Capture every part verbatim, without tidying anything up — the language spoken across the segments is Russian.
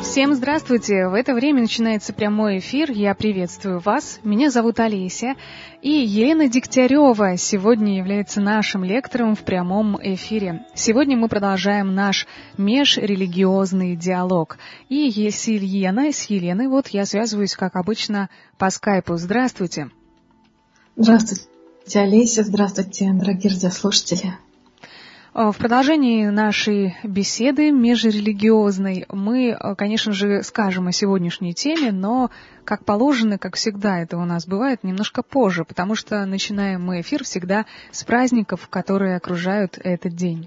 Всем здравствуйте! В это время начинается прямой эфир. Я приветствую вас. Меня зовут Олеся. И Елена Дегтярева сегодня является нашим лектором в прямом эфире. Сегодня мы продолжаем наш межрелигиозный диалог. И с Еленой, с Еленой, вот я связываюсь, как обычно, по скайпу. Здравствуйте! Здравствуйте, Олеся. Здравствуйте, дорогие радиослушатели. В продолжении нашей беседы межрелигиозной мы, конечно же, скажем о сегодняшней теме, но, как положено, как всегда это у нас бывает, немножко позже, потому что начинаем мы эфир всегда с праздников, которые окружают этот день.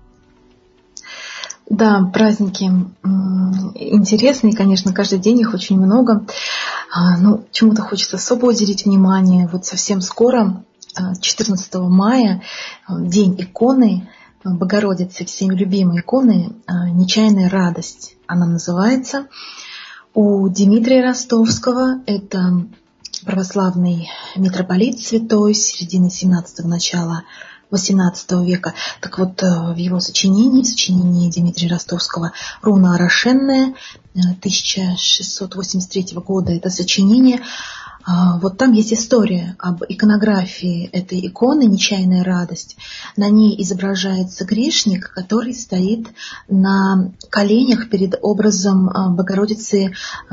Да, праздники интересные, конечно, каждый день их очень много. Ну, чему-то хочется особо уделить внимание. Вот совсем скоро, четырнадцатого мая, День иконы Богородицы, всеми любимой иконы «Нечаянная радость». Она называется. У Дмитрия Ростовского, это православный митрополит святой середины семнадцатого, начала восемнадцатого века. Так вот, в его сочинении, в сочинении Дмитрия Ростовского «Руна Орошенная» тысяча шестьсот восемьдесят третьего года, это сочинение. Вот там есть история об иконографии этой иконы «Нечаянная радость». На ней изображается грешник, который стоит на коленях перед образом Богородицы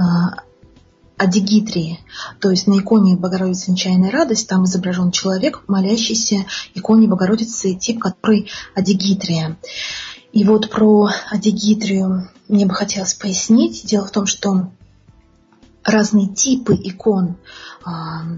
Адигитрии. То есть на иконе Богородицы «Нечаянная радость» там изображен человек, молящийся иконе Богородицы, тип который Адигитрия. И вот про Адигитрию мне бы хотелось пояснить. Дело в том, что разные типы икон э,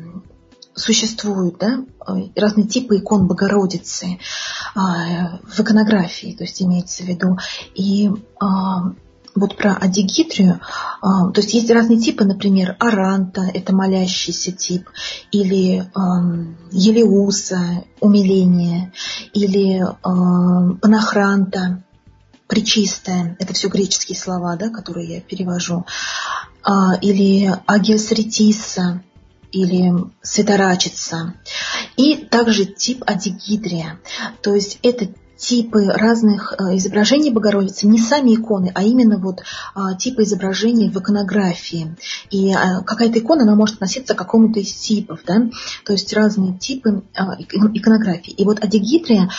существуют, да? Разные типы икон Богородицы э, в иконографии, то есть имеется в виду. И э, вот про Адигитрию, э, то есть есть разные типы, например, Аранта, это молящийся тип, или э, Елеуса, умиление, или э, Панахранта, пречистая, это все греческие слова, да, которые я перевожу, или Агиосретиса, или Святорачица, и также тип Адигитрия. То есть это типы разных изображений Богородицы, не сами иконы, а именно вот типы изображений в иконографии. И какая-то икона, она может относиться к какому-то из типов, да? То есть разные типы иконографии. И вот Адигитрия,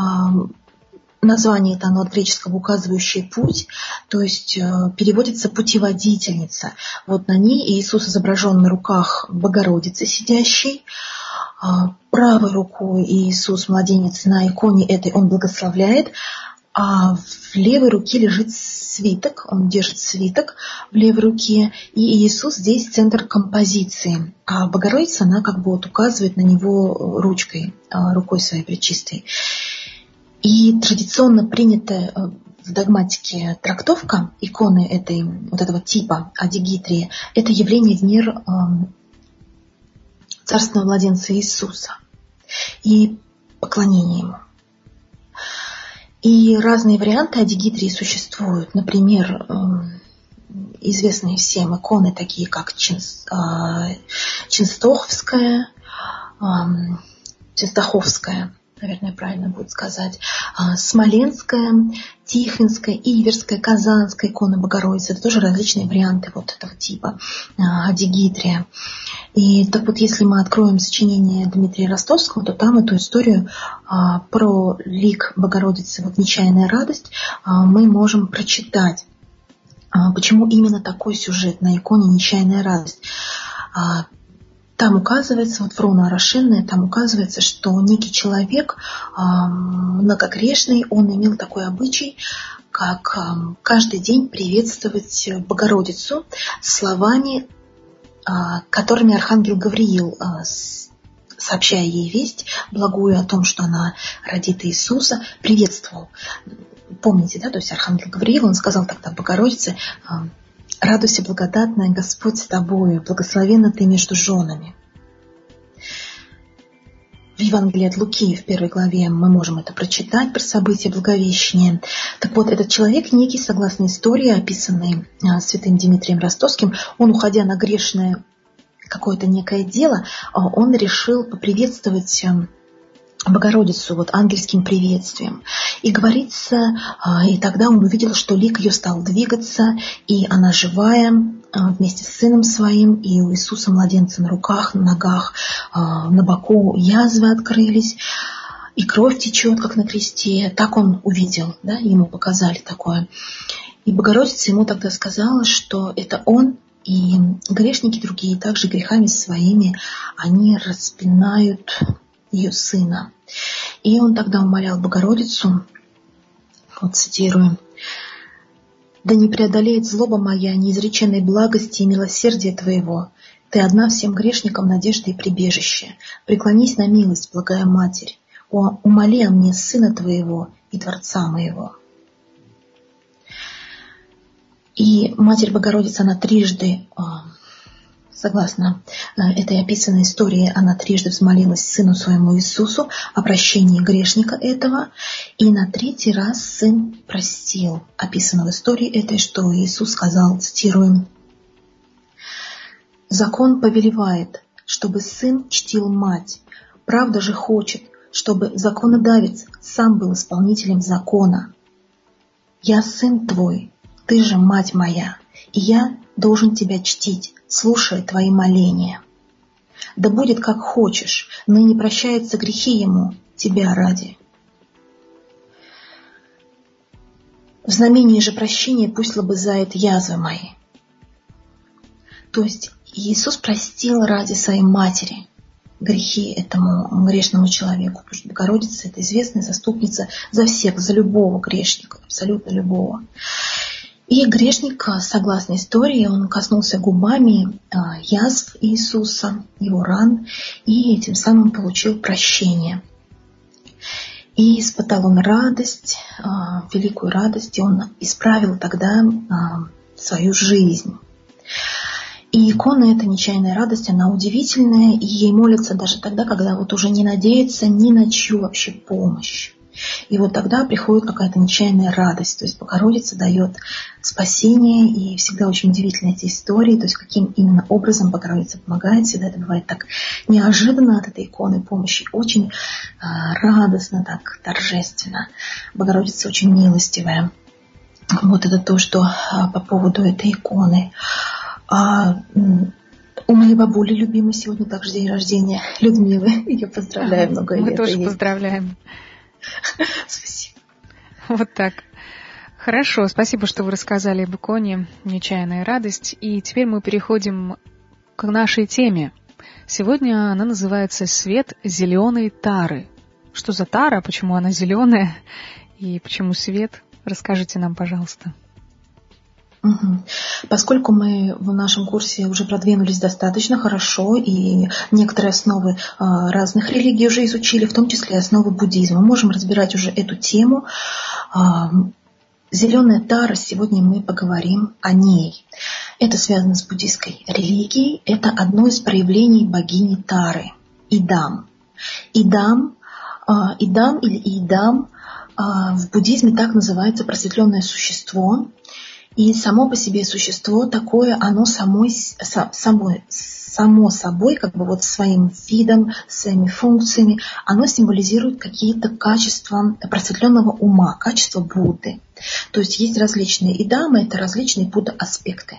название это оно от греческого «указывающий путь», то есть э, переводится «путеводительница». Вот на ней Иисус изображен на руках Богородицы сидящей. Э, правой рукой Иисус, младенец, на иконе этой он благословляет, а в левой руке лежит свиток, он держит свиток в левой руке, и Иисус здесь центр композиции, а Богородица, она как бы вот указывает на него ручкой, э, рукой своей пречистой. И традиционно принятая в догматике трактовка иконы этой, вот этого типа Адигитрии – это явление в мир э, царственного младенца Иисуса и поклонение ему. И разные варианты Адигитрии существуют. Например, э, известные всем иконы, такие как Чин, э, Чинстоховская, э, Чинстоховская, наверное, правильно будет сказать, Смоленская, Тихвинская, Иверская, Казанская икона Богородицы. Это тоже различные варианты вот этого типа Адигитрия. И так вот, если мы откроем сочинение Дмитрия Ростовского, то там эту историю про лик Богородицы, вот «Нечаянная радость», мы можем прочитать. Почему именно такой сюжет на иконе «Нечаянная радость»? Там указывается, вот в «Руна Орошенная», там указывается, что некий человек, э, многогрешный, он имел такой обычай, как э, каждый день приветствовать Богородицу словами, э, которыми архангел Гавриил, э, сообщая ей весть благую о том, что она родит Иисуса, приветствовал. Помните, да, то есть архангел Гавриил, он сказал тогда Богородице: «Радуйся, благодатная, Господь с тобою, благословенна ты между женами». В Евангелии от Луки в первой главе мы можем это прочитать про события Благовещения. Так вот, этот человек некий, согласно истории, описанной святым Дмитрием Ростовским, он, уходя на грешное какое-то некое дело, он решил поприветствовать Богородицу вот ангельским приветствием. И говорится, и тогда он увидел, что лик ее стал двигаться, и она живая вместе с сыном своим, и у Иисуса младенца на руках, на ногах, на боку язвы открылись, и кровь течет, как на кресте. Так он увидел, да, ему показали такое. И Богородица ему тогда сказала, что это он, и грешники другие, также грехами своими, они распинают ее сына. И он тогда умолял Богородицу, вот цитирую: «Да не преодолеет злоба моя неизреченной благости и милосердия Твоего. Ты одна всем грешникам надежда и прибежище. Преклонись на милость, благая Матерь. О, умоли о мне Сына Твоего и Творца моего». И Матерь Богородица, она трижды, согласно этой описанной истории, она трижды взмолилась Сыну Своему Иисусу о прощении грешника этого, и на третий раз Сын простил. Описано в истории этой, что Иисус сказал, цитируем: «Закон повелевает, чтобы сын чтил мать, правда же хочет, чтобы законодавец сам был исполнителем закона. Я сын твой, ты же мать моя, и я должен тебя чтить, слушая твои моления. Да будет как хочешь, ныне прощаются грехи ему, тебя ради. В знамении же прощения пусть лобызает язвы мои». То есть Иисус простил ради своей матери грехи этому грешному человеку, потому что Богородица — это известная заступница за всех, за любого грешника, абсолютно любого. И грешник, согласно истории, он коснулся губами язв Иисуса, его ран, и тем самым получил прощение. И испытал он радость, великую радость, и он исправил тогда свою жизнь. И икона эта нечаянная радость, она удивительная, и ей молятся даже тогда, когда вот уже не надеется ни на чью вообще помощь. И вот тогда приходит какая-то нечаянная радость, то есть Богородица дает спасение, и всегда очень удивительны эти истории, то есть каким именно образом Богородица помогает, всегда это бывает так неожиданно от этой иконы помощи, очень а, радостно, так торжественно. Богородица очень милостивая. Вот это то, что а, по поводу этой иконы. А, у моей бабули любимой сегодня также день рождения, Людмилы. Ее поздравляю, много лет. Мы тоже поздравляем. Спасибо. Вот так. Хорошо, спасибо, что вы рассказали об иконе «Нечаянная радость». И теперь мы переходим к нашей теме. Сегодня она называется «Свет зеленой тары». Что за тара, почему она зеленая и почему свет? Расскажите нам, пожалуйста. Угу. Поскольку мы в нашем курсе уже продвинулись достаточно хорошо и некоторые основы а, разных религий уже изучили, в том числе основы буддизма, мы можем разбирать уже эту тему. А, Зеленая тара, сегодня мы поговорим о ней. Это связано с буддийской религией, это одно из проявлений богини Тары, Идам. Идам, а, Идам или Идам а, в буддизме так называется просветленное существо. И само по себе существо такое, оно самой, самой, само собой, как бы вот своим видом, своими функциями, оно символизирует какие-то качества просветленного ума, качества Будды. То есть есть различные идамы, это различные Будда-аспекты.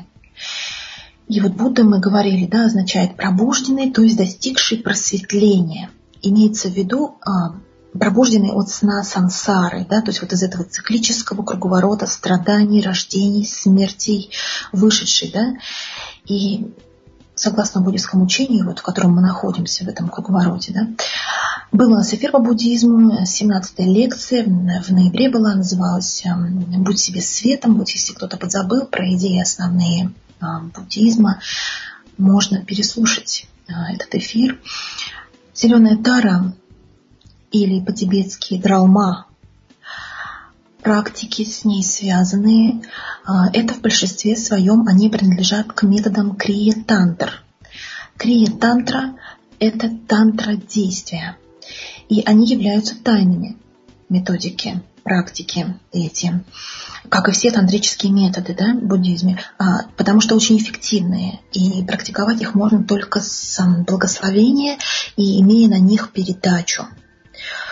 И вот Будда, мы говорили, да, означает пробужденный, то есть достигший просветления. Имеется в виду пробужденный от сна сансары, да, то есть вот из этого циклического круговорота страданий, рождений, смертей, вышедший, да, и согласно буддийскому учению, вот, в котором мы находимся в этом круговороте, да, был у нас эфир по буддизму, семнадцатая лекция, в ноябре была, называлась «Будь себе светом», вот если кто-то подзабыл про идеи основные буддизма, можно переслушать этот эфир. Зеленая тара, или по-тибетски дралма, практики с ней связанные, это в большинстве своем они принадлежат к методам крия-тантр. Крия-тантра – это тантра действия, и они являются тайными методики, практики эти, как и все тантрические методы, да, в буддизме, потому что очень эффективные, и практиковать их можно только с благословения и имея на них передачу.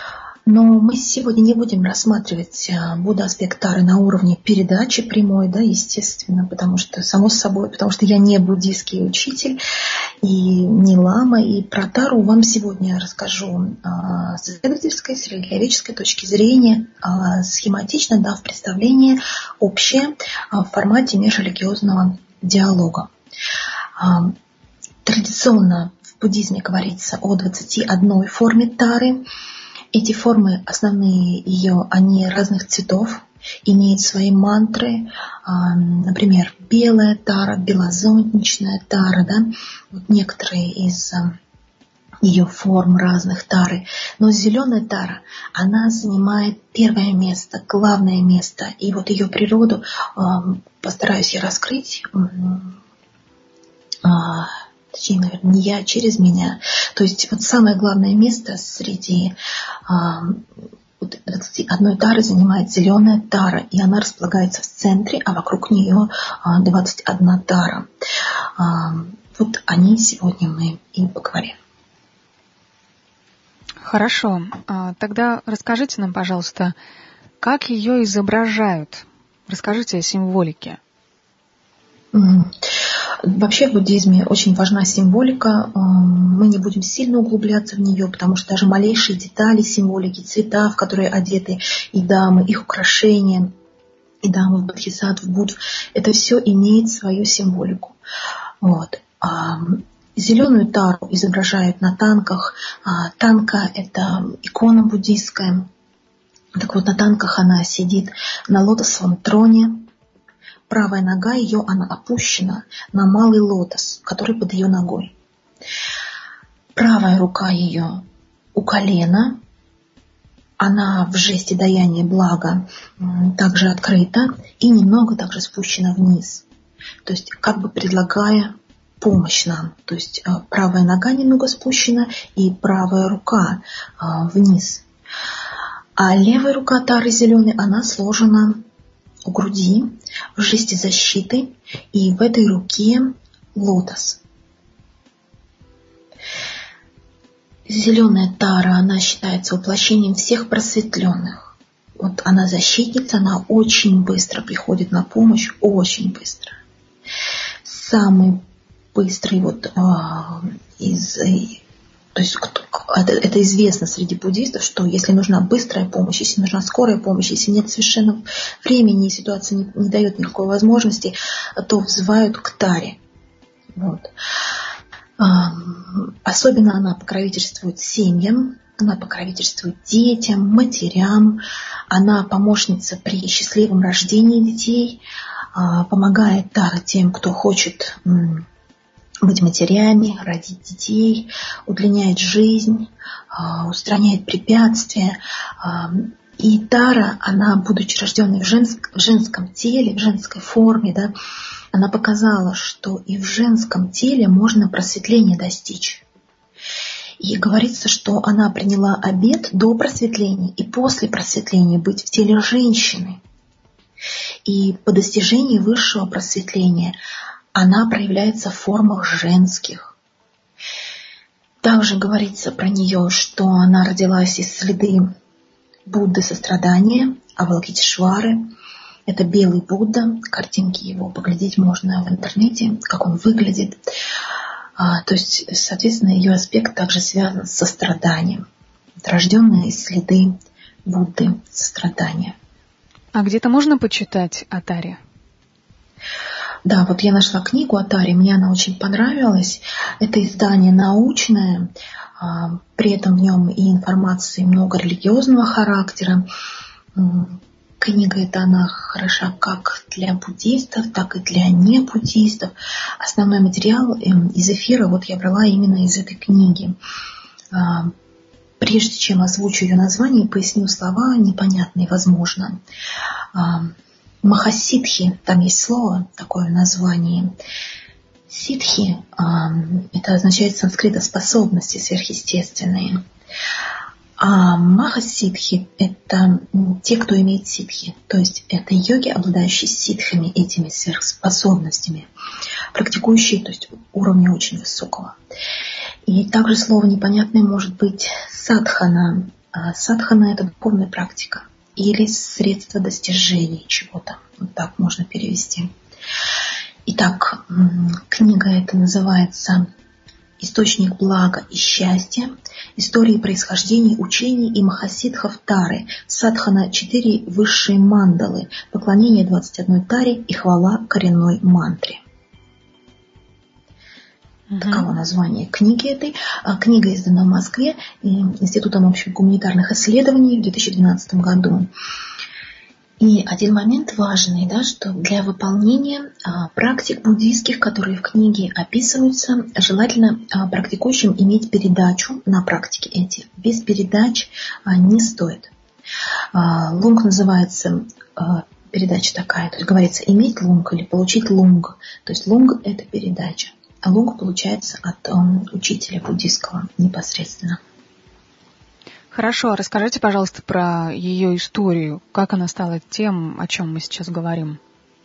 Но мы сегодня не будем рассматривать Будда аспект Тары на уровне передачи прямой, да, естественно, потому что, само собой, потому что я не буддийский учитель и не лама, и про Тару вам сегодня расскажу а, с исследовательской, с религиоведческой точки зрения, а, схематично дав представление общее а, в формате межрелигиозного диалога. А, традиционно в буддизме говорится о двадцати одной форме Тары. Эти формы, основные ее, они разных цветов, имеют свои мантры, например, белая тара, белозонтичная тара, да, вот некоторые из ее форм разных тары. Но зеленая тара, она занимает первое место, главное место, и вот ее природу постараюсь я раскрыть, точнее, наверное, не я, а через меня. То есть вот самое главное место среди а, двадцати одной тары занимает зеленая тара, и она располагается в центре, а вокруг нее а, двадцать одна тара. А, вот о ней сегодня мы и поговорим. Хорошо. А, тогда расскажите нам, пожалуйста, как ее изображают? Расскажите о символике. Mm. Вообще в буддизме очень важна символика. Мы не будем сильно углубляться в нее, потому что даже малейшие детали символики, цвета, в которые одеты и дамы, их украшения, и дамы, бодхисаттв, буддв, это все имеет свою символику. Вот. Зеленую тару изображают на танках. Танка – это икона буддийская. Так вот, на танках она сидит на лотосовом троне. Правая нога ее, она опущена на малый лотос, который под ее ногой. Правая рука ее у колена, она в жесте даяния блага также открыта и немного также спущена вниз. То есть как бы предлагая помощь нам. То есть правая нога немного спущена и правая рука вниз. А левая рука тары зеленой, она сложена у груди в жесте защиты, и в этой руке лотос. Зеленая тара, она считается воплощением всех просветленных. Вот она защитница, она очень быстро приходит на помощь, очень быстро. Самый быстрый вот а, из... То есть это, это известно среди буддистов, что если нужна быстрая помощь, если нужна скорая помощь, если нет совершенно времени и ситуация не, не дает никакой возможности, то взывают к таре. Вот. Особенно она покровительствует семьям, она покровительствует детям, матерям, она помощница при счастливом рождении детей, помогает тара тем, кто хочет быть матерями, родить детей, удлиняет жизнь, устраняет препятствия. И тара, она, будучи рожденной в, женск, в женском теле, в женской форме, да, она показала, что и в женском теле можно просветление достичь. И говорится, что она приняла обет до просветления и после просветления быть в теле женщины. И по достижении высшего просветления она проявляется в формах женских. Также говорится про нее, что она родилась из среды Будды сострадания, Авалокитешвары. Это белый Будда. Картинки его поглядеть можно в интернете, как он выглядит. А, то есть, соответственно, ее аспект также связан с состраданием. Рожденная из среды Будды сострадания. А где-то можно почитать о таре? Да, вот я нашла книгу о таре, мне она очень понравилась. Это издание научное, при этом в нем и информации много религиозного характера. Книга эта, она хороша как для буддистов, так и для небуддистов. Основной материал из эфира вот я брала именно из этой книги. Прежде чем озвучу ее название, поясню слова непонятные, возможно. Махасидхи, там есть слово, такое название. Сидхи, это означает санскрита способности сверхъестественные. А махасидхи – это те, кто имеет сидхи. То есть это йоги, обладающие сидхами, этими сверхспособностями, практикующие, то есть уровня очень высокого. И также слово непонятное может быть садхана. Садхана – это духовная практика или средство достижения чего-то. Вот так можно перевести. Итак, книга эта называется «Источник блага и счастья. Истории происхождения учений и махасидхов Тары. Садхана четыре высшие мандалы. Поклонение двадцати одной Таре и хвала коренной мантре». Uh-huh. Таково название книги этой. Книга издана в Москве Институтом общих гуманитарных исследований в две тысячи двенадцатом году. И один момент важный, да, что для выполнения а, практик буддийских, которые в книге описываются, желательно а, практикующим иметь передачу на практике эти. Без передач а, не стоит. А, лунг называется, а, передача такая, то есть говорится иметь лунг или получить лунг. То есть лунг – это передача, а лунг получается от а, учителя буддийского непосредственно. Хорошо, расскажите, пожалуйста, про ее историю. Как она стала тем, о чем мы сейчас говорим?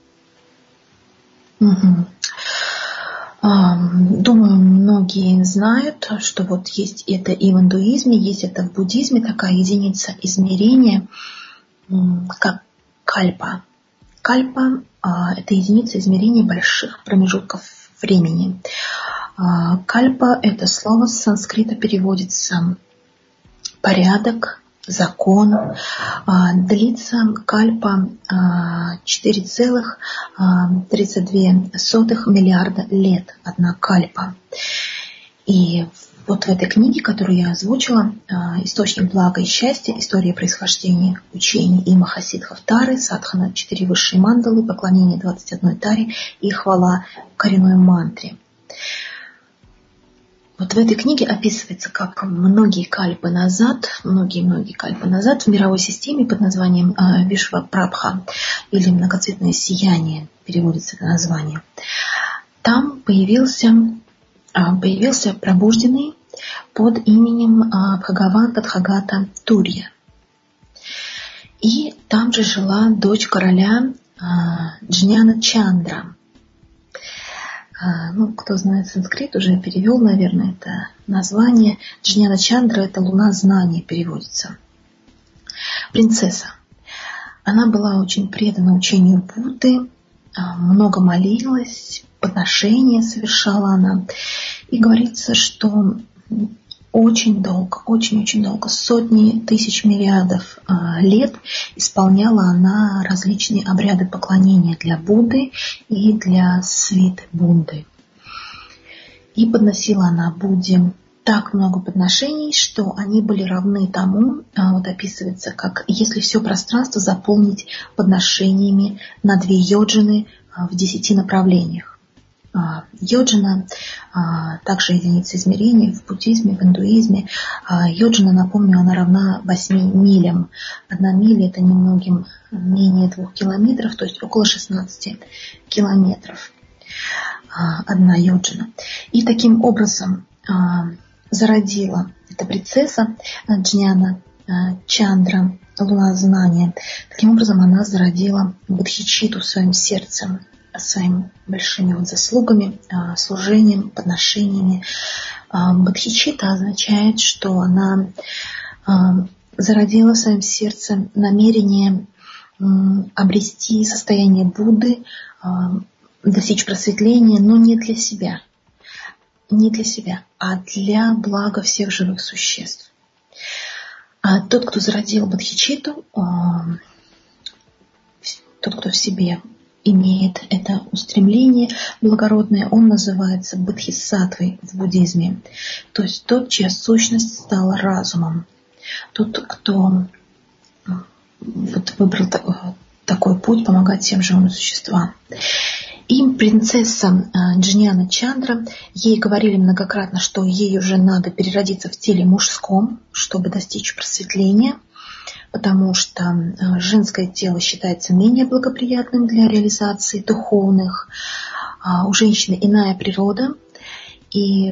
Угу. Думаю, многие знают, что вот есть это и в индуизме, есть это в буддизме, такая единица измерения, как кальпа. Кальпа – это единица измерения больших промежутков времени. Кальпа – это слово с санскрита переводится порядок, закон. Длится кальпа четыре целых тридцать две сотых миллиарда лет, одна кальпа. И вот в этой книге, которую я озвучила, «Источник блага и счастья. История происхождения учений и махасидхов Тары, Садхана четыре высшие мандалы, поклонение двадцати одной Таре и хвала коренной мантре». Вот в этой книге описывается, как многие кальпы назад, многие-многие кальпы назад в мировой системе под названием Вишва-Прабха или многоцветное сияние, переводится это название, там появился, появился пробужденный под именем Бхагаван Тадхагата Турья. И там же жила дочь короля Джняна Чандра. Ну, кто знает санскрит, уже перевел, наверное, это название. Джняна Чандра – это луна знания переводится. Принцесса. Она была очень предана учению Будды, много молилась, подношения совершала она. И говорится, что очень долго, очень-очень долго, сотни тысяч миллиардов э, лет исполняла она различные обряды поклонения для Будды и для свиты Будды. И подносила она Будде так много подношений, что они были равны тому, э, вот описывается, как если все пространство заполнить подношениями на две йоджины э, в десяти направлениях. Йоджина, также единица измерения в буддизме, в индуизме. Йоджина, напомню, она равна восьми милям. Одна миля – это немногим менее двух километров, то есть около шестнадцати километров. Одна йоджина. И таким образом зародила эта принцесса Джняна Чандра, луна знания. Таким образом она зародила Бодхичитту в своем сердце, своими большими вот заслугами, служением, подношениями. Бодхичитта означает, что она зародила в своем сердце намерение обрести состояние Будды, достичь просветления, но не для себя, не для себя, а для блага всех живых существ. А тот, кто зародил Бодхичитту, тот, кто в себе имеет это устремление благородное, он называется бодхисаттвой в буддизме. То есть тот, чья сущность стала разумом. Тот, кто вот выбрал такой путь помогать всем живым существам. И принцесса Джняна Чандра, ей говорили многократно, что ей уже надо переродиться в теле мужском, чтобы достичь просветления, потому что женское тело считается менее благоприятным для реализации духовных. У женщины иная природа. И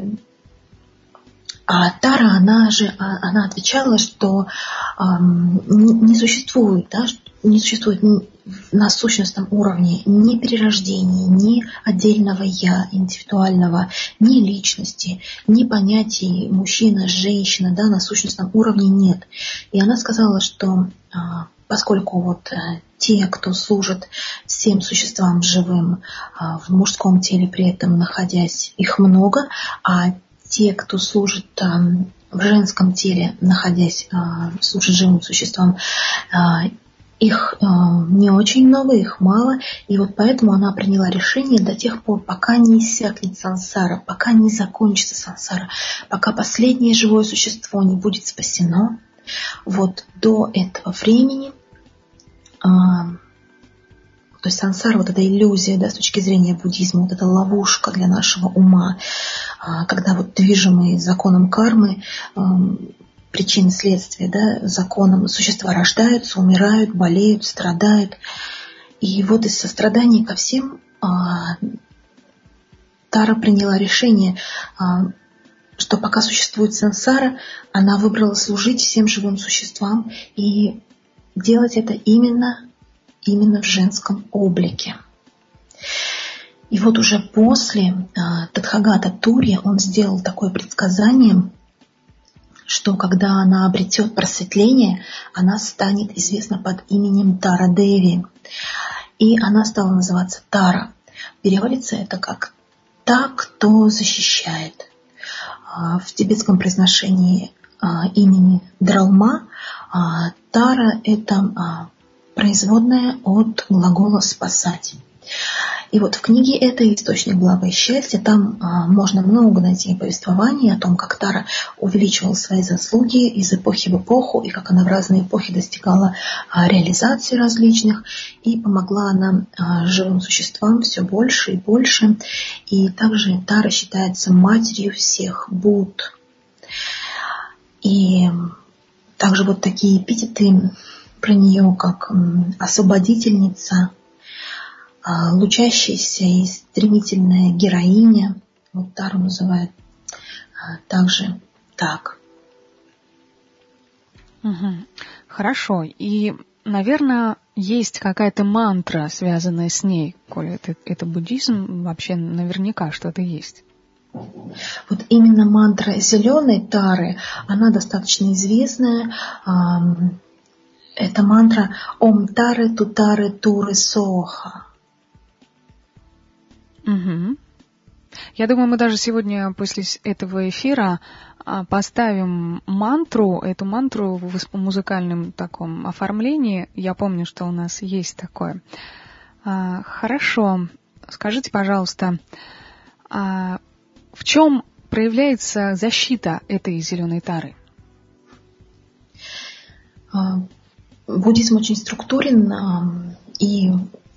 а Тара, она же она отвечала, что не существует, да, не существует ни, на сущностном уровне ни перерождения, ни отдельного «я», индивидуального, ни личности, ни понятий мужчина, женщина, да, на сущностном уровне нет. И она сказала, что поскольку вот те, кто служит всем существам живым в мужском теле, при этом находясь, их много, а те, кто служит в женском теле, находясь, служит живым существам, их не очень много, их мало, и вот поэтому она приняла решение до тех пор, пока не иссякнет сансара, пока не закончится сансара, пока последнее живое существо не будет спасено. Вот до этого времени, а, то есть сансара, вот эта иллюзия, да, с точки зрения буддизма, вот эта ловушка для нашего ума, а, когда вот движимые законом кармы, а, причины следствия, да, законом существа рождаются, умирают, болеют, страдают. И вот из сострадания ко всем а, Тара приняла решение, а, что пока существует сансара, она выбрала служить всем живым существам и делать это именно, именно в женском облике. И вот уже после а, Тадхагата Турья он сделал такое предсказание, что когда она обретет просветление, она станет известна под именем Тара Деви. И она стала называться Тара. Переводится это как «та, кто защищает». В тибетском произношении имени Дралма Тара – это производная от глагола «спасать». И вот в книге «Это источник блага и счастья» там можно много найти повествований о том, как Тара увеличивала свои заслуги из эпохи в эпоху, и как она в разные эпохи достигала реализации различных, и помогла она живым существам все больше и больше. И также Тара считается матерью всех Будд. И также вот такие эпитеты про нее, как освободительница, лучащаяся и стремительная героиня, вот Тару называют также так. Угу. Хорошо. И, наверное, есть какая-то мантра, связанная с ней, коли это, это буддизм, вообще наверняка что-то есть. Вот именно мантра зеленой Тары, она достаточно известная. Это мантра «Ом Тары Тутары Туры Соха». Угу. Я думаю, мы даже сегодня после этого эфира поставим мантру, эту мантру в музыкальном таком оформлении. Я помню, что у нас есть такое. Хорошо. Скажите, пожалуйста, в чем проявляется защита этой зеленой Тары? Буддизм очень структурен и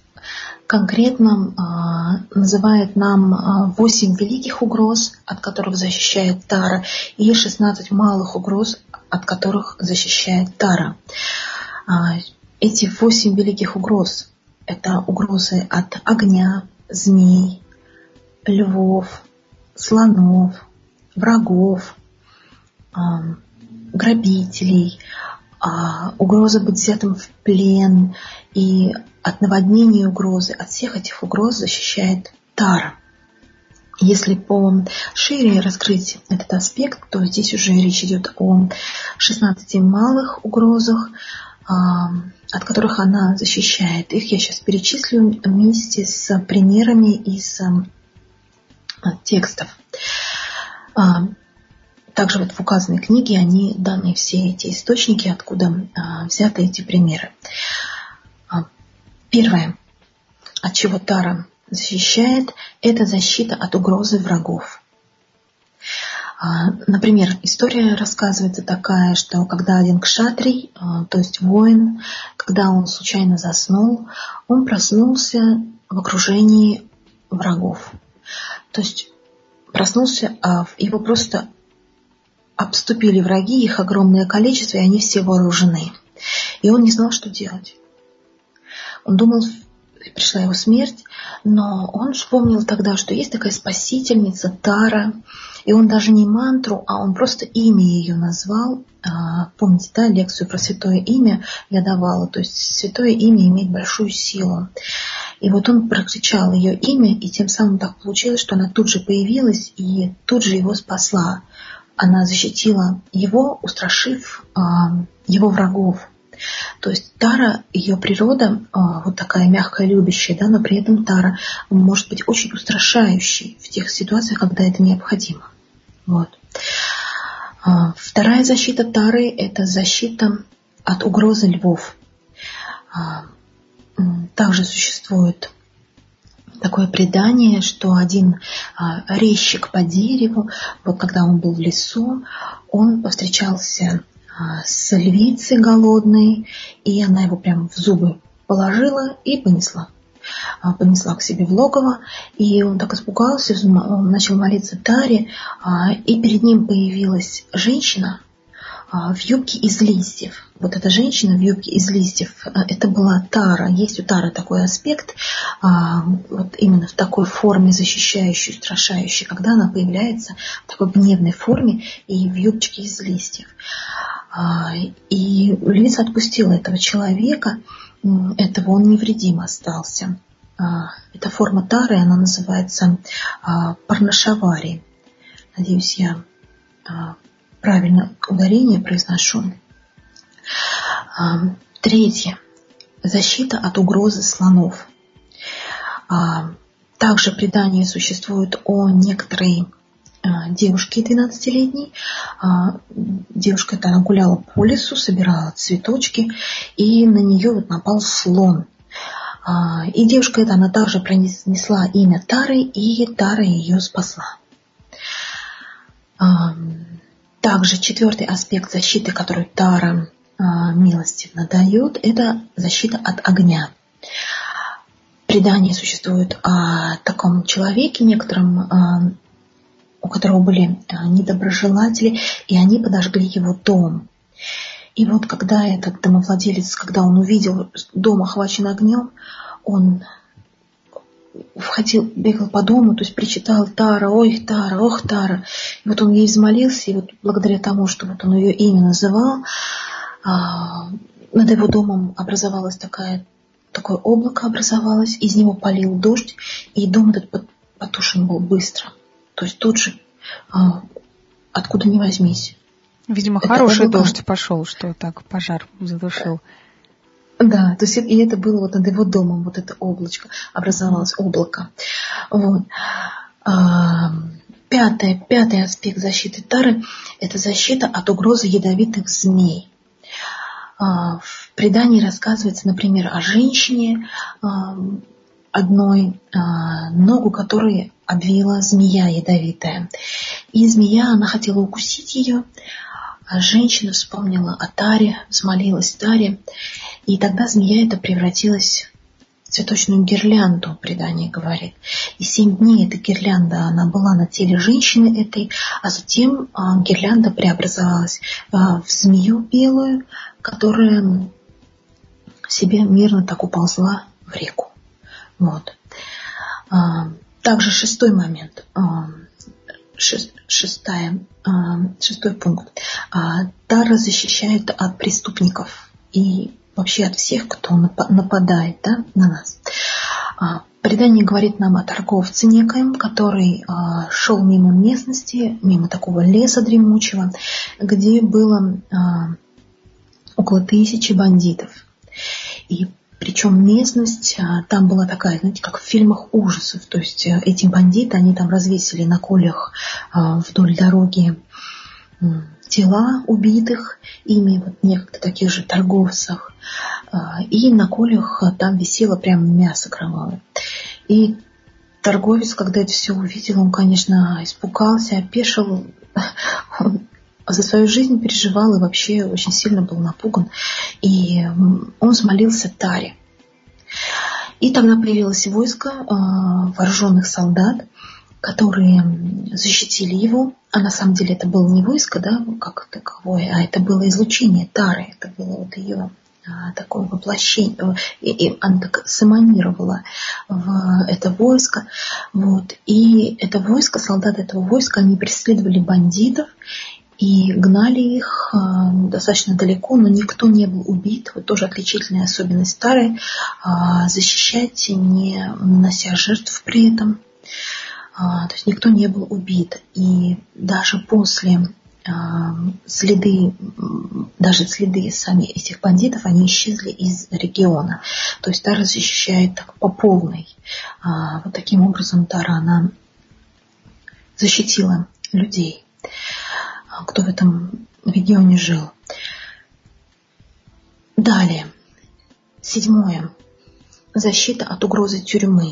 конкретно э, называет нам восемь великих угроз, от которых защищает Тара, и шестнадцать малых угроз, от которых защищает Тара. Э, эти восемь великих угроз – это угрозы от огня, змей, львов, слонов, врагов, э, грабителей, э, угроза быть взятым в плен и от наводнения угрозы, от всех этих угроз защищает Тара. Если по шире раскрыть этот аспект, то здесь уже речь идет о шестнадцати малых угрозах, от которых она защищает. Их я сейчас перечислю вместе с примерами из текстов. Также вот в указанной книге они даны все эти источники, откуда взяты эти примеры. Первое, от чего Тара защищает, это защита от угрозы врагов. Например, история рассказывается такая, что когда один кшатрий, то есть воин, когда он случайно заснул, он проснулся в окружении врагов. То есть проснулся, а его просто обступили враги, их огромное количество, и они все вооружены. И он не знал, что делать. Он думал пришла его смерть, но он вспомнил тогда, что есть такая спасительница Тара, и он даже не мантру, а он просто имя ее назвал. Помните, да, лекцию про святое имя я давала, то есть святое имя имеет большую силу. И вот он прокричал ее имя, и тем самым так получилось, что она тут же появилась и тут же его спасла. Она защитила его, устрашив его врагов. То есть Тара, ее природа, вот такая мягкая, любящая, да, но при этом Тара может быть очень устрашающей в тех ситуациях, когда это необходимо. Вот. Вторая защита Тары – это защита от угрозы львов. Также существует такое предание, что один резчик по дереву, вот когда он был в лесу, он повстречался с львицей голодной, и она его прямо в зубы положила и понесла. Понесла к себе в логово, и он так испугался, он начал молиться Таре, и перед ним появилась женщина в юбке из листьев. Вот эта женщина в юбке из листьев, это была Тара. Есть у Тары такой аспект, вот именно в такой форме защищающей, устрашающей, когда она появляется в такой гневной форме и в юбочке из листьев. И львица отпустила этого человека, этого он невредим остался. Эта форма Тары, она называется Парнашавари. Надеюсь, я правильно ударение произношу. Третье. Защита от угрозы слонов. Также предание существует о некоторой девушке двенадцатилетней. Девушка эта, она гуляла по лесу, собирала цветочки, и на нее вот напал слон. И девушка эта, она также произнесла имя Тары, и Тара ее спасла. Также четвертый аспект защиты, который Тара милостивно дает, это защита от огня. Предание существует о таком человеке некотором, у которого были недоброжелатели, и они подожгли его дом. И вот когда этот домовладелец, когда он увидел дом охвачен огнем, он входил, бегал по дому, то есть причитал: Тара, ой, Тара, ох, Тара. И вот он ей взмолился, и вот благодаря тому, что вот он ее имя называл, над его домом образовалось такая, такое облако образовалось, из него полил дождь, и дом этот потушен был быстро. То есть тут же, откуда ни возьмись. Видимо, это хороший облако... дождь пошел, что так пожар задушил. Да, то есть и это было вот над его домом, вот это облачко, образовалось облако. Вот. Пятый, пятый аспект защиты Тары – это защита от угрозы ядовитых змей. В предании рассказывается, например, о женщине одной, ногу которой обвила змея ядовитая. И змея, она хотела укусить ее, а женщина вспомнила о Таре, взмолилась Таре, и тогда змея эта превратилась в цветочную гирлянду, предание говорит. И семь дней эта гирлянда, она была на теле женщины этой, а затем гирлянда преобразовалась в змею белую, которая себе мирно так уползла в реку. Вот. Также шестой момент, шестая, шестой пункт. Тара защищает от преступников и вообще от всех, кто нападает, да, на нас. Предание говорит нам о торговце некоем, который шел мимо местности, мимо такого леса дремучего, где было около тысячи бандитов. И причем местность там была такая, знаете, как в фильмах ужасов. То есть эти бандиты, они там развесили на колях вдоль дороги тела убитых ими, вот некогда таких же торговцев. И на колях там висело прямо мясо кровавое. И торговец, когда это все увидел, он, конечно, испугался, опешил. Он за свою жизнь переживал и вообще очень сильно был напуган. И он взмолился Таре. И тогда появилось войско э, вооруженных солдат, которые защитили его. А на самом деле это было не войско, да, как таковое, а это было излучение Тары. Это было вот ее э, такое воплощение, и, и она так сэманировала в это войско. Вот. И это войско, солдаты этого войска, они преследовали бандитов и гнали их э, достаточно далеко, но никто не был убит. Вот тоже отличительная особенность Тары, э, защищать, не нанося жертв при этом. Э, то есть никто не был убит. И даже после э, следы, даже следы сами этих бандитов, они исчезли из региона. То есть Тара защищает так по полной. Э, вот таким образом Тара, она защитила людей, кто в этом регионе жил. Далее. Седьмое. Защита от угрозы тюрьмы.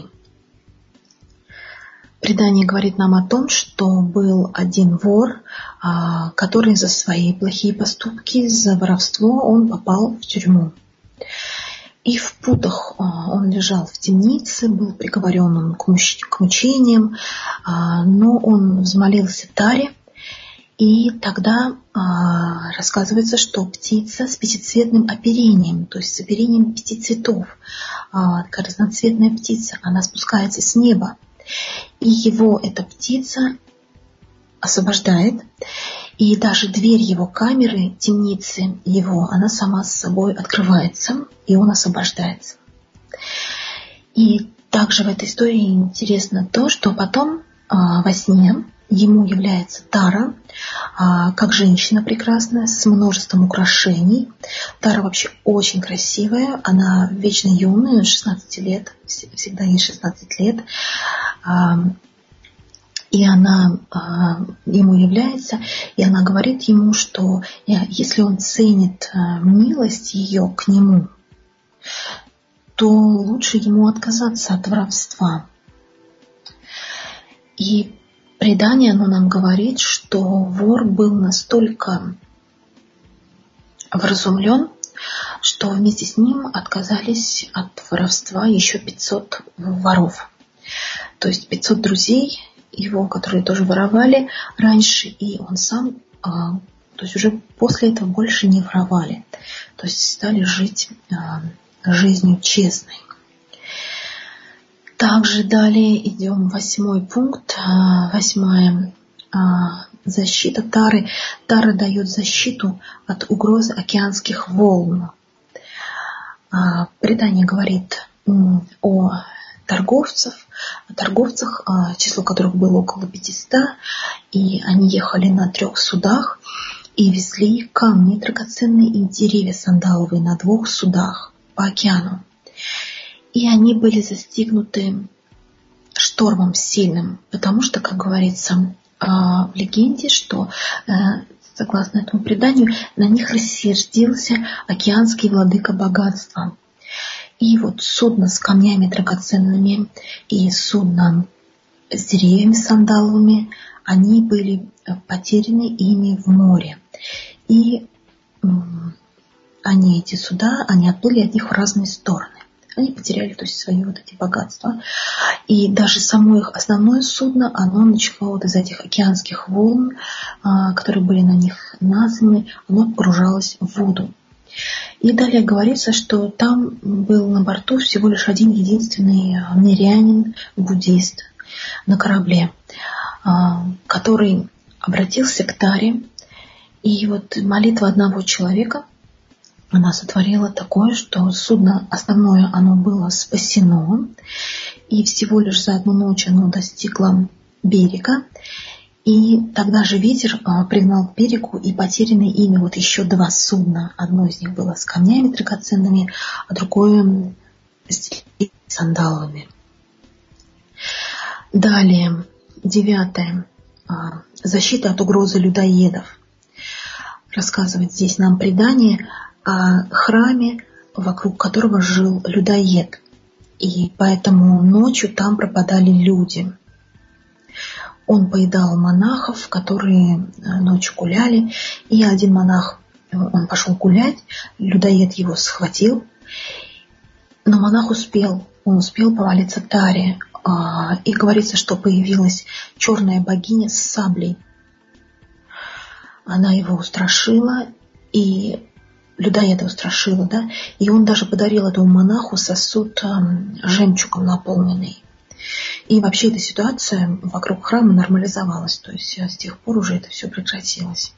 Предание говорит нам о том, что был один вор, который за свои плохие поступки, за воровство он попал в тюрьму. И в путах он лежал в темнице, был приговорен к мучениям, но он взмолился Таре. И тогда а, рассказывается, что птица с пятицветным оперением, то есть с оперением пяти цветов, а, такая разноцветная птица, она спускается с неба. И его эта птица освобождает. И даже дверь его камеры, темницы его, она сама с собой открывается, и он освобождается. И также в этой истории интересно то, что потом а, во сне ему является Тара, как женщина прекрасная, с множеством украшений. Тара вообще очень красивая, она вечно юная, шестнадцать лет, всегда ей шестнадцать лет. И она ему является, и она говорит ему, что если он ценит милость ее к нему, то лучше ему отказаться от воровства. И предание, оно нам говорит, что вор был настолько вразумлен, что вместе с ним отказались от воровства еще пятьсот воров. То есть пятьсот друзей его, которые тоже воровали раньше, и он сам, то есть уже после этого больше не воровали. То есть стали жить жизнью честной. Также далее идем восьмой пункт, восьмая защита Тары. Тара дает защиту от угрозы океанских волн. Предание говорит о торговцах, о торговцах, число которых было около пятисот, и они ехали на трех судах и везли камни драгоценные и деревья сандаловые на двух судах по океану. И они были застигнуты штормом сильным, потому что, как говорится в легенде, что, согласно этому преданию, на них рассердился океанский владыка богатства. И вот судно с камнями драгоценными и судно с деревьями сандаловыми, они были потеряны ими в море. И они, эти суда, они отплыли от них в разные стороны. Они потеряли, то есть, свои вот эти богатства. И даже само их основное судно, оно начало вот из этих океанских волн, которые были на них названы, оно погружалось в воду. И далее говорится, что там был на борту всего лишь один единственный мирянин, буддист на корабле, который обратился к Таре. И вот молитва одного человека, она сотворила такое, что судно основное, оно было спасено, и всего лишь за одну ночь оно достигло берега, и тогда же ветер пригнал к берегу, и потеряны ими вот еще два судна. Одно из них было с камнями драгоценными, а другое с сандалами. Далее, девятое. Защита от угрозы людоедов. Рассказывает здесь нам предание о храме, вокруг которого жил людоед. И поэтому ночью там пропадали люди. Он поедал монахов, которые ночью гуляли. И один монах, он пошел гулять, людоед его схватил. Но монах успел, он успел помолиться Таре. И говорится, что появилась черная богиня с саблей. Она его устрашила, и людоеда устрашила, да, и он даже подарил этому монаху сосуд э, жемчугом наполненный. И вообще эта ситуация вокруг храма нормализовалась, то есть с тех пор уже это все прекратилось.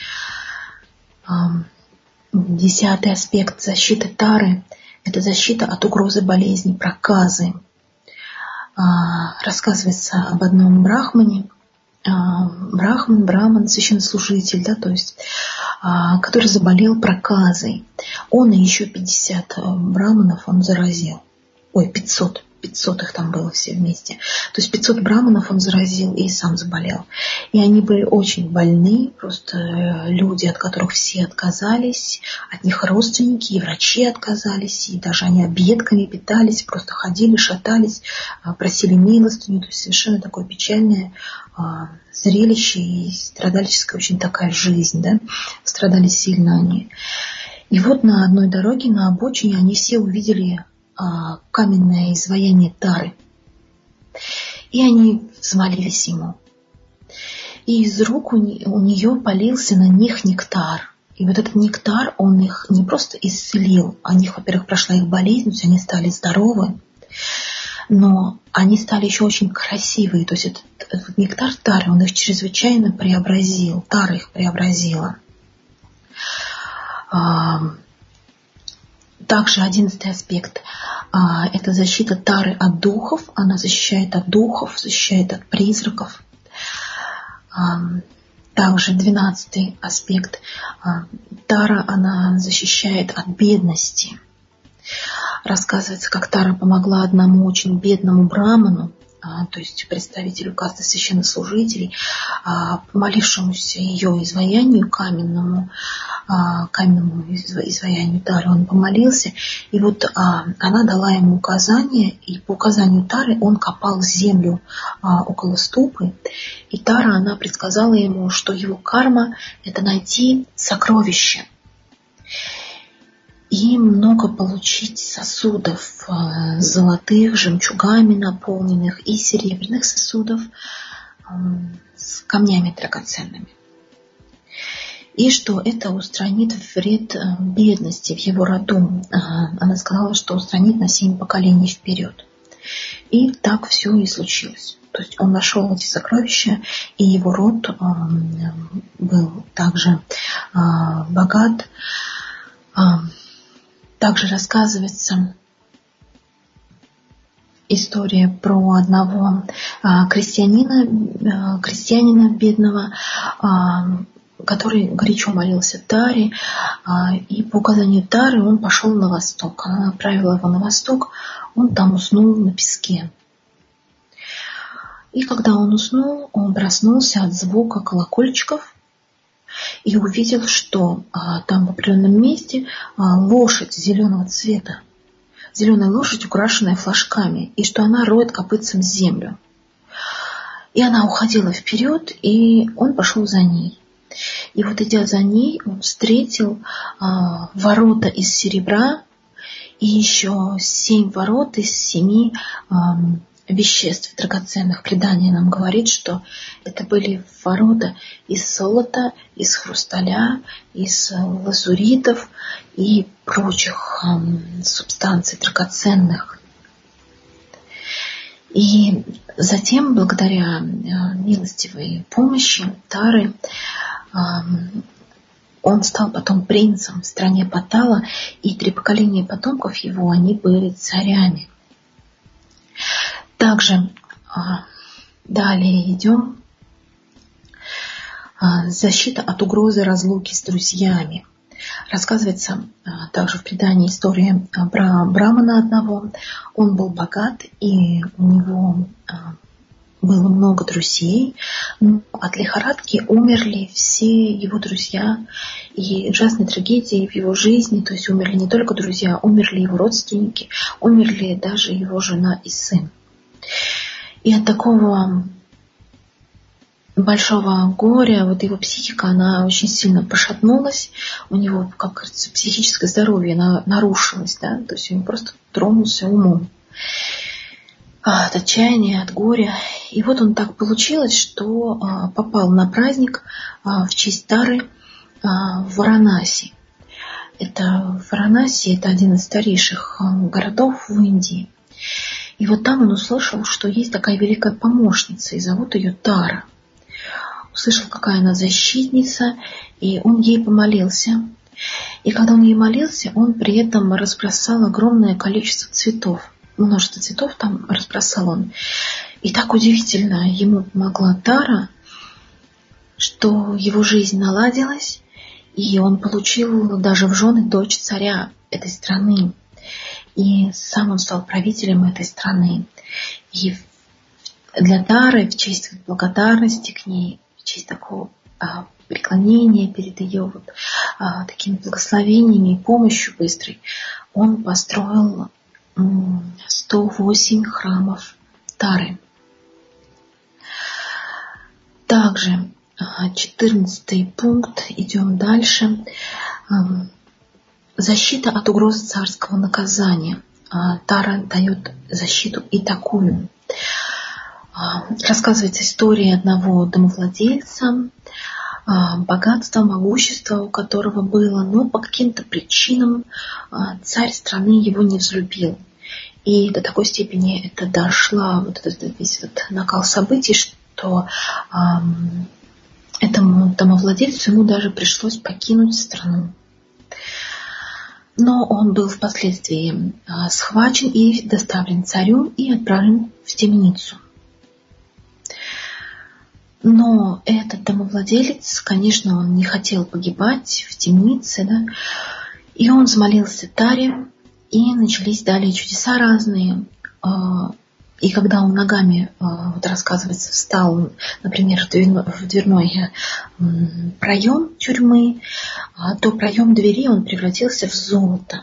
Десятый аспект защиты Тары – это защита от угрозы болезни, проказы. Рассказывается об одном брахмане, брахман, браман, священнослужитель, да, то есть, который заболел проказой. Он и еще пятьдесят браманов он заразил. Ой, пятьсот. пятьсот их там было все вместе. То есть пятьсот браманов он заразил и сам заболел. И они были очень больны, просто люди, от которых все отказались, от них родственники и врачи отказались, и даже они объедками питались, просто ходили, шатались, просили милостыню. То есть совершенно такое печальное зрелище и страдальческая очень такая жизнь, да? Страдали сильно они. И вот на одной дороге, на обочине, они все увидели каменное изваяние Тары. И они взмолились ему. И из рук у нее полился на них нектар. И вот этот нектар, он их не просто исцелил. У них, во-первых, прошла их болезнь, то есть они стали здоровы, но они стали еще очень красивые. То есть этот, этот нектар Тары, он их чрезвычайно преобразил. Тара их преобразила. Также одиннадцатый аспект а, – это защита Тары от духов. Она защищает от духов, защищает от призраков. А, также двенадцатый аспект а, – Тара, она защищает от бедности. Рассказывается, как Тара помогла одному очень бедному браману, а, то есть представителю касты священнослужителей, а, помолившемуся ее изваянию каменному, а, каменному изваянию Тары, он помолился, и вот а, она дала ему указание, и по указанию Тары он копал землю а, около ступы, и Тара, она предсказала ему, что его карма – это найти сокровище. И много получить сосудов, золотых, жемчугами наполненных, и серебряных сосудов с камнями драгоценными. И что это устранит вред бедности в его роду. Она сказала, что устранит на семь поколений вперед. И так все и случилось. То есть он нашел эти сокровища, и его род был также богат. Также рассказывается история про одного а, крестьянина, а, крестьянина бедного, а, который горячо молился Таре, а, и по указанию Тары он пошел на восток. Она направила его на восток, он там уснул на песке. И когда он уснул, он проснулся от звука колокольчиков, и увидел, что а, там в определенном месте а, лошадь зеленого цвета, зеленая лошадь, украшенная флажками, и что она роет копытцем землю. И она уходила вперед, и он пошел за ней. И вот идя за ней, он встретил а, ворота из серебра и еще семь ворот из семи а, веществ драгоценных. Предание нам говорит, что это были ворота из золота, из хрусталя, из лазуритов и прочих э, субстанций драгоценных. И затем, благодаря э, милостивой помощи Тары, э, он стал потом принцем в стране Патала, и три поколения потомков его, они были царями. Также а, далее идем. А, защита от угрозы разлуки с друзьями. Рассказывается а, также в предании история про брамана одного. Он был богат, и у него а, было много друзей, но от лихорадки умерли все его друзья, и ужасной трагедии в его жизни, то есть умерли не только друзья, умерли его родственники, умерли даже его жена и сын. И от такого большого горя вот его психика, она очень сильно пошатнулась, у него, как говорится, психическое здоровье нарушилось, да, то есть он просто тронулся умом от отчаяния, от горя. И вот он так получилось, что попал на праздник в честь Тары в Варанаси. Это Варанаси, это один из старейших городов в Индии. И вот там он услышал, что есть такая великая помощница, и зовут ее Тара. Услышал, какая она защитница, и он ей помолился. И когда он ей молился, он при этом разбросал огромное количество цветов. Множество цветов там разбросал он. И так удивительно ему помогла Тара, что его жизнь наладилась, и он получил даже в жены дочь царя этой страны. И сам он стал правителем этой страны. И для Тары, в честь благодарности к ней, в честь такого а, преклонения перед ее вот, а, такими благословениями и помощью быстрой, он построил м, сто восемь храмов Тары. Также четырнадцатый пункт, идем дальше. Защита от угрозы царского наказания. Тара дает защиту и такую. Рассказывается история одного домовладельца, богатство, могущество у которого было, но по каким-то причинам царь страны его не взлюбил. И до такой степени это дошло, вот этот весь этот накал событий, что эм, этому домовладельцу ему даже пришлось покинуть страну. Но он был впоследствии э, схвачен и доставлен царю и отправлен в темницу. Но этот домовладелец, конечно, он не хотел погибать в темнице, да, и он взмолился Таре, и начались далее чудеса разные. И когда он ногами, вот рассказывается, встал, например, в дверной, в дверной проем тюрьмы, то проем двери он превратился в золото.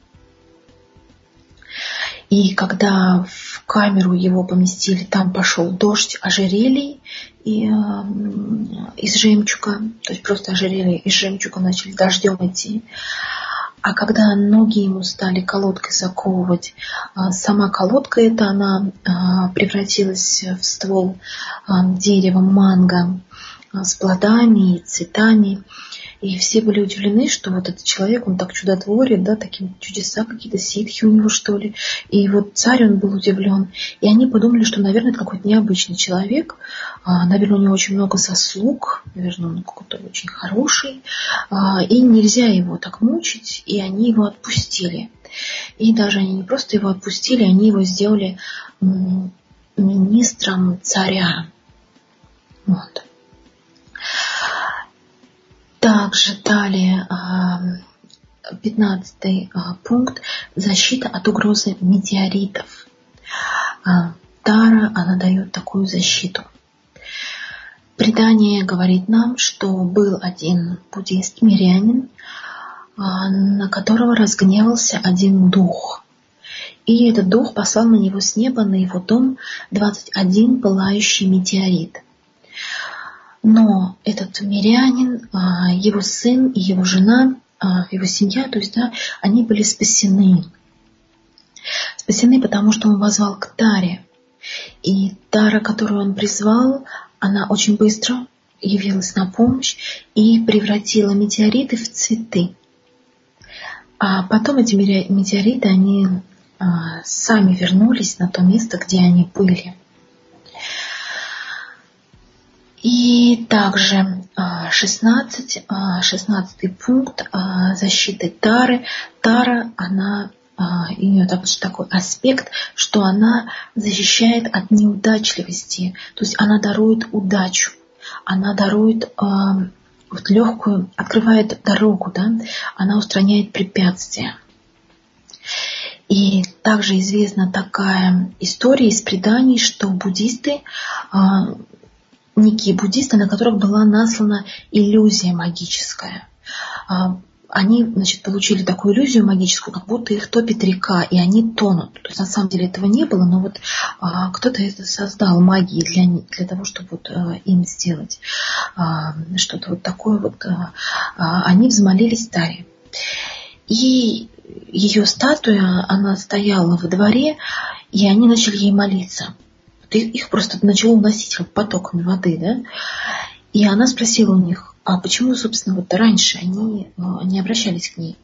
И когда в камеру его поместили, там пошел дождь ожерелий и, э, из жемчуга, то есть просто ожерелья из жемчуга начали дождем идти. А когда ноги ему стали колодкой заковывать, сама колодка эта, она превратилась в ствол дерева манго с плодами и цветами. И все были удивлены, что вот этот человек, он так чудотворит, да, такие чудеса какие-то, ситхи у него, что ли. И вот царь, он был удивлен. И они подумали, что, наверное, это какой-то необычный человек. Наверное, у него очень много заслуг. Наверное, он какой-то очень хороший. И нельзя его так мучить. И они его отпустили. И даже они не просто его отпустили, они его сделали министром царя. Вот. Также далее пятнадцатый пункт – защита от угрозы метеоритов. Тара, она дает такую защиту. Предание говорит нам, что был один буддист, мирянин, на которого разгневался один дух. И этот дух послал на него с неба, на его дом, двадцать один пылающий метеорит. Но этот мирянин, его сын и его жена, его семья, то есть, да, они были спасены. Спасены, потому что он воззвал к Таре. И Тара, которую он призвал, она очень быстро явилась на помощь и превратила метеориты в цветы. А потом эти метеориты, они сами вернулись на то место, где они были. И также шестнадцать, шестнадцатый пункт защиты Тары. Тара, она имеет такой аспект, что она защищает от неудачливости. То есть она дарует удачу, она дарует вот легкую, открывает дорогу, да? Она устраняет препятствия. И также известна такая история из преданий, что буддисты, некие буддисты, на которых была наслана иллюзия магическая. Они, значит, получили такую иллюзию магическую, как будто их топит река, и они тонут. То есть на самом деле этого не было, но вот а, кто-то это создал магией для, для того, чтобы вот, а, им сделать а, что-то вот такое. Вот, а, а, они взмолились Таре. И ее статуя, она стояла во дворе, и они начали ей молиться. Их просто начало уносить как потоками воды, да? И она спросила у них, а почему, собственно, вот раньше они не обращались к ней?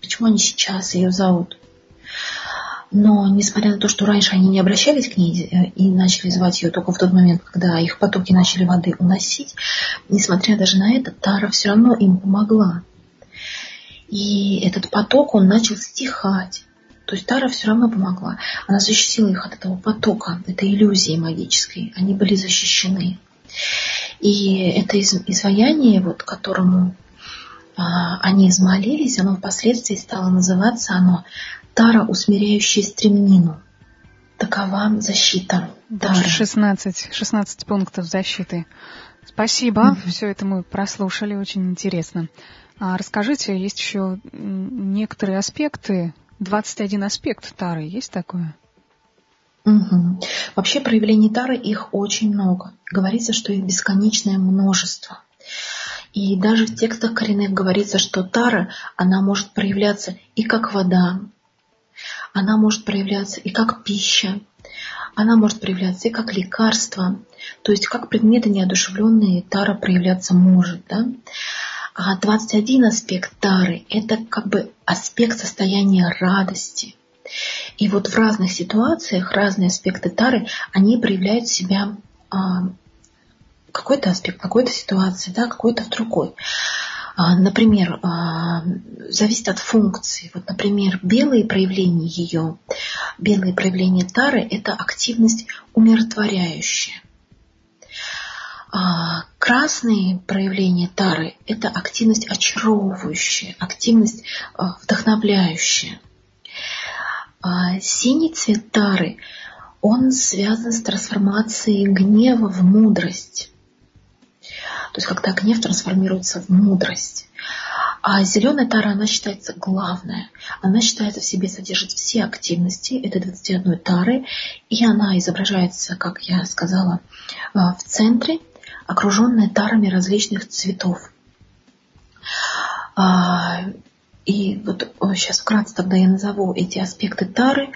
почему они сейчас ее зовут. Но, несмотря на то, что раньше они не обращались к ней и начали звать ее только в тот момент, когда их потоки начали воды уносить, несмотря даже на это, Тара все равно им помогла. И этот поток, он начал стихать. То есть Тара все равно помогла. Она защитила их от этого потока, этой иллюзии магической. Они были защищены. И это изваяние, вот, которому а, они взмолились, оно впоследствии стало называться оно Тара, усмиряющая стремнину. Такова защита Тары. шестнадцать, шестнадцать пунктов защиты. Спасибо. Mm-hmm. Все это мы прослушали. Очень интересно. А расскажите, есть еще некоторые аспекты, двадцать один аспект Тары. Есть такое? Угу. Вообще проявлений Тары их очень много. Говорится, что их бесконечное множество. И даже в текстах коренных говорится, что Тара, она может проявляться и как вода, она может проявляться и как пища, она может проявляться и как лекарство. То есть как предметы неодушевленные Тара проявляться может. Да? А двадцать один аспект Тары – это как бы аспект состояния радости. И вот в разных ситуациях разные аспекты Тары, они проявляют себя а, какой-то аспект, какой-то ситуации, да, какой-то в другой. А, например, а, зависит от функции. Вот, например, белые проявления ее, белые проявления Тары – это активность умиротворяющая. А, красные проявления Тары – это активность очаровывающая, активность а, вдохновляющая. Синий цвет Тары, он связан с трансформацией гнева в мудрость. То есть, когда гнев трансформируется в мудрость. А зеленая Тара, она считается главная. Она считается в себе содержит все активности этой двадцати одной Тары. И она изображается, как я сказала, в центре, окруженная Тарами различных цветов. И вот сейчас вкратце тогда я назову эти аспекты Тары.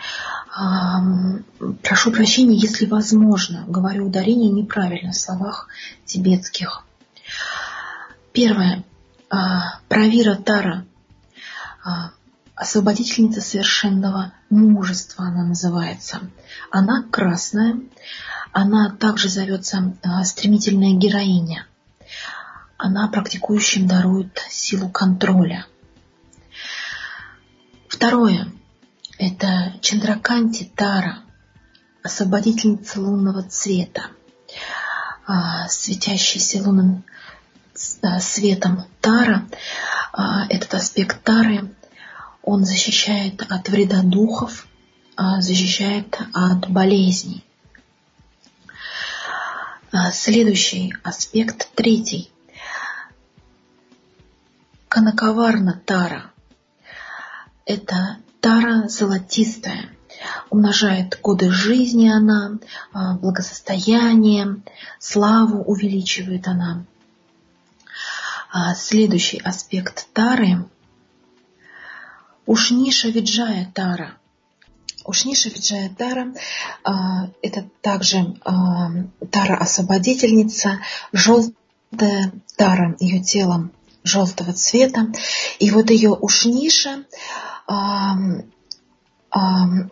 Прошу прощения, если возможно, говорю ударение неправильно в словах тибетских. Первое. Правира Тара. Освободительница совершенного мужества она называется. Она красная. Она также зовется стремительная героиня. Она практикующим дарует силу контроля. Второе – это Чандраканти Тара, освободительница лунного цвета, светящаяся лунным светом Тара. Этот аспект Тары, он защищает от вреда духов, защищает от болезней. Следующий аспект, третий – Канакаварна Тара. Это Тара золотистая, умножает годы жизни она, благосостояние, славу увеличивает она. Следующий аспект Тары – Ушниша Виджая Тара. Ушниша Виджая Тара – это также Тара-освободительница, желтая Тара, ее телом желтого цвета. И вот ее ушниша, она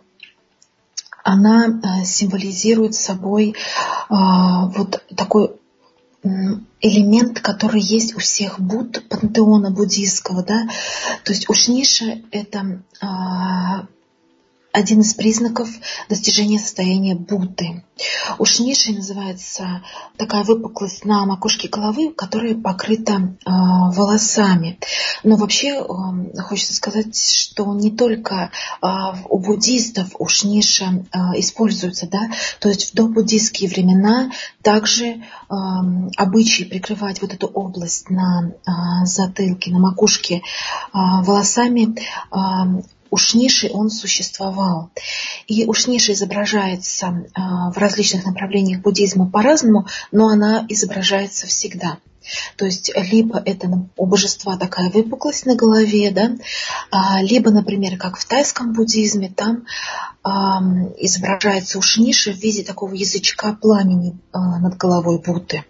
символизирует собой вот такой элемент, который есть у всех Будд, пантеона буддийского, да. То есть ушниша – это один из признаков достижения состояния Будды. Ушнишей называется такая выпуклость на макушке головы, которая покрыта э, волосами. Но вообще э, хочется сказать, что не только э, у буддистов ушниша э, используется, да, то есть в добуддийские времена также э, обычай прикрывать вот эту область на э, затылке, на макушке э, волосами э, Ушниши он существовал. И Ушниша изображается э, в различных направлениях буддизма по-разному, но она изображается всегда. То есть либо это у божества такая выпуклость на голове, да, а, либо, например, как в тайском буддизме, там а, изображается Ушниша в виде такого язычка пламени а, над головой Будды.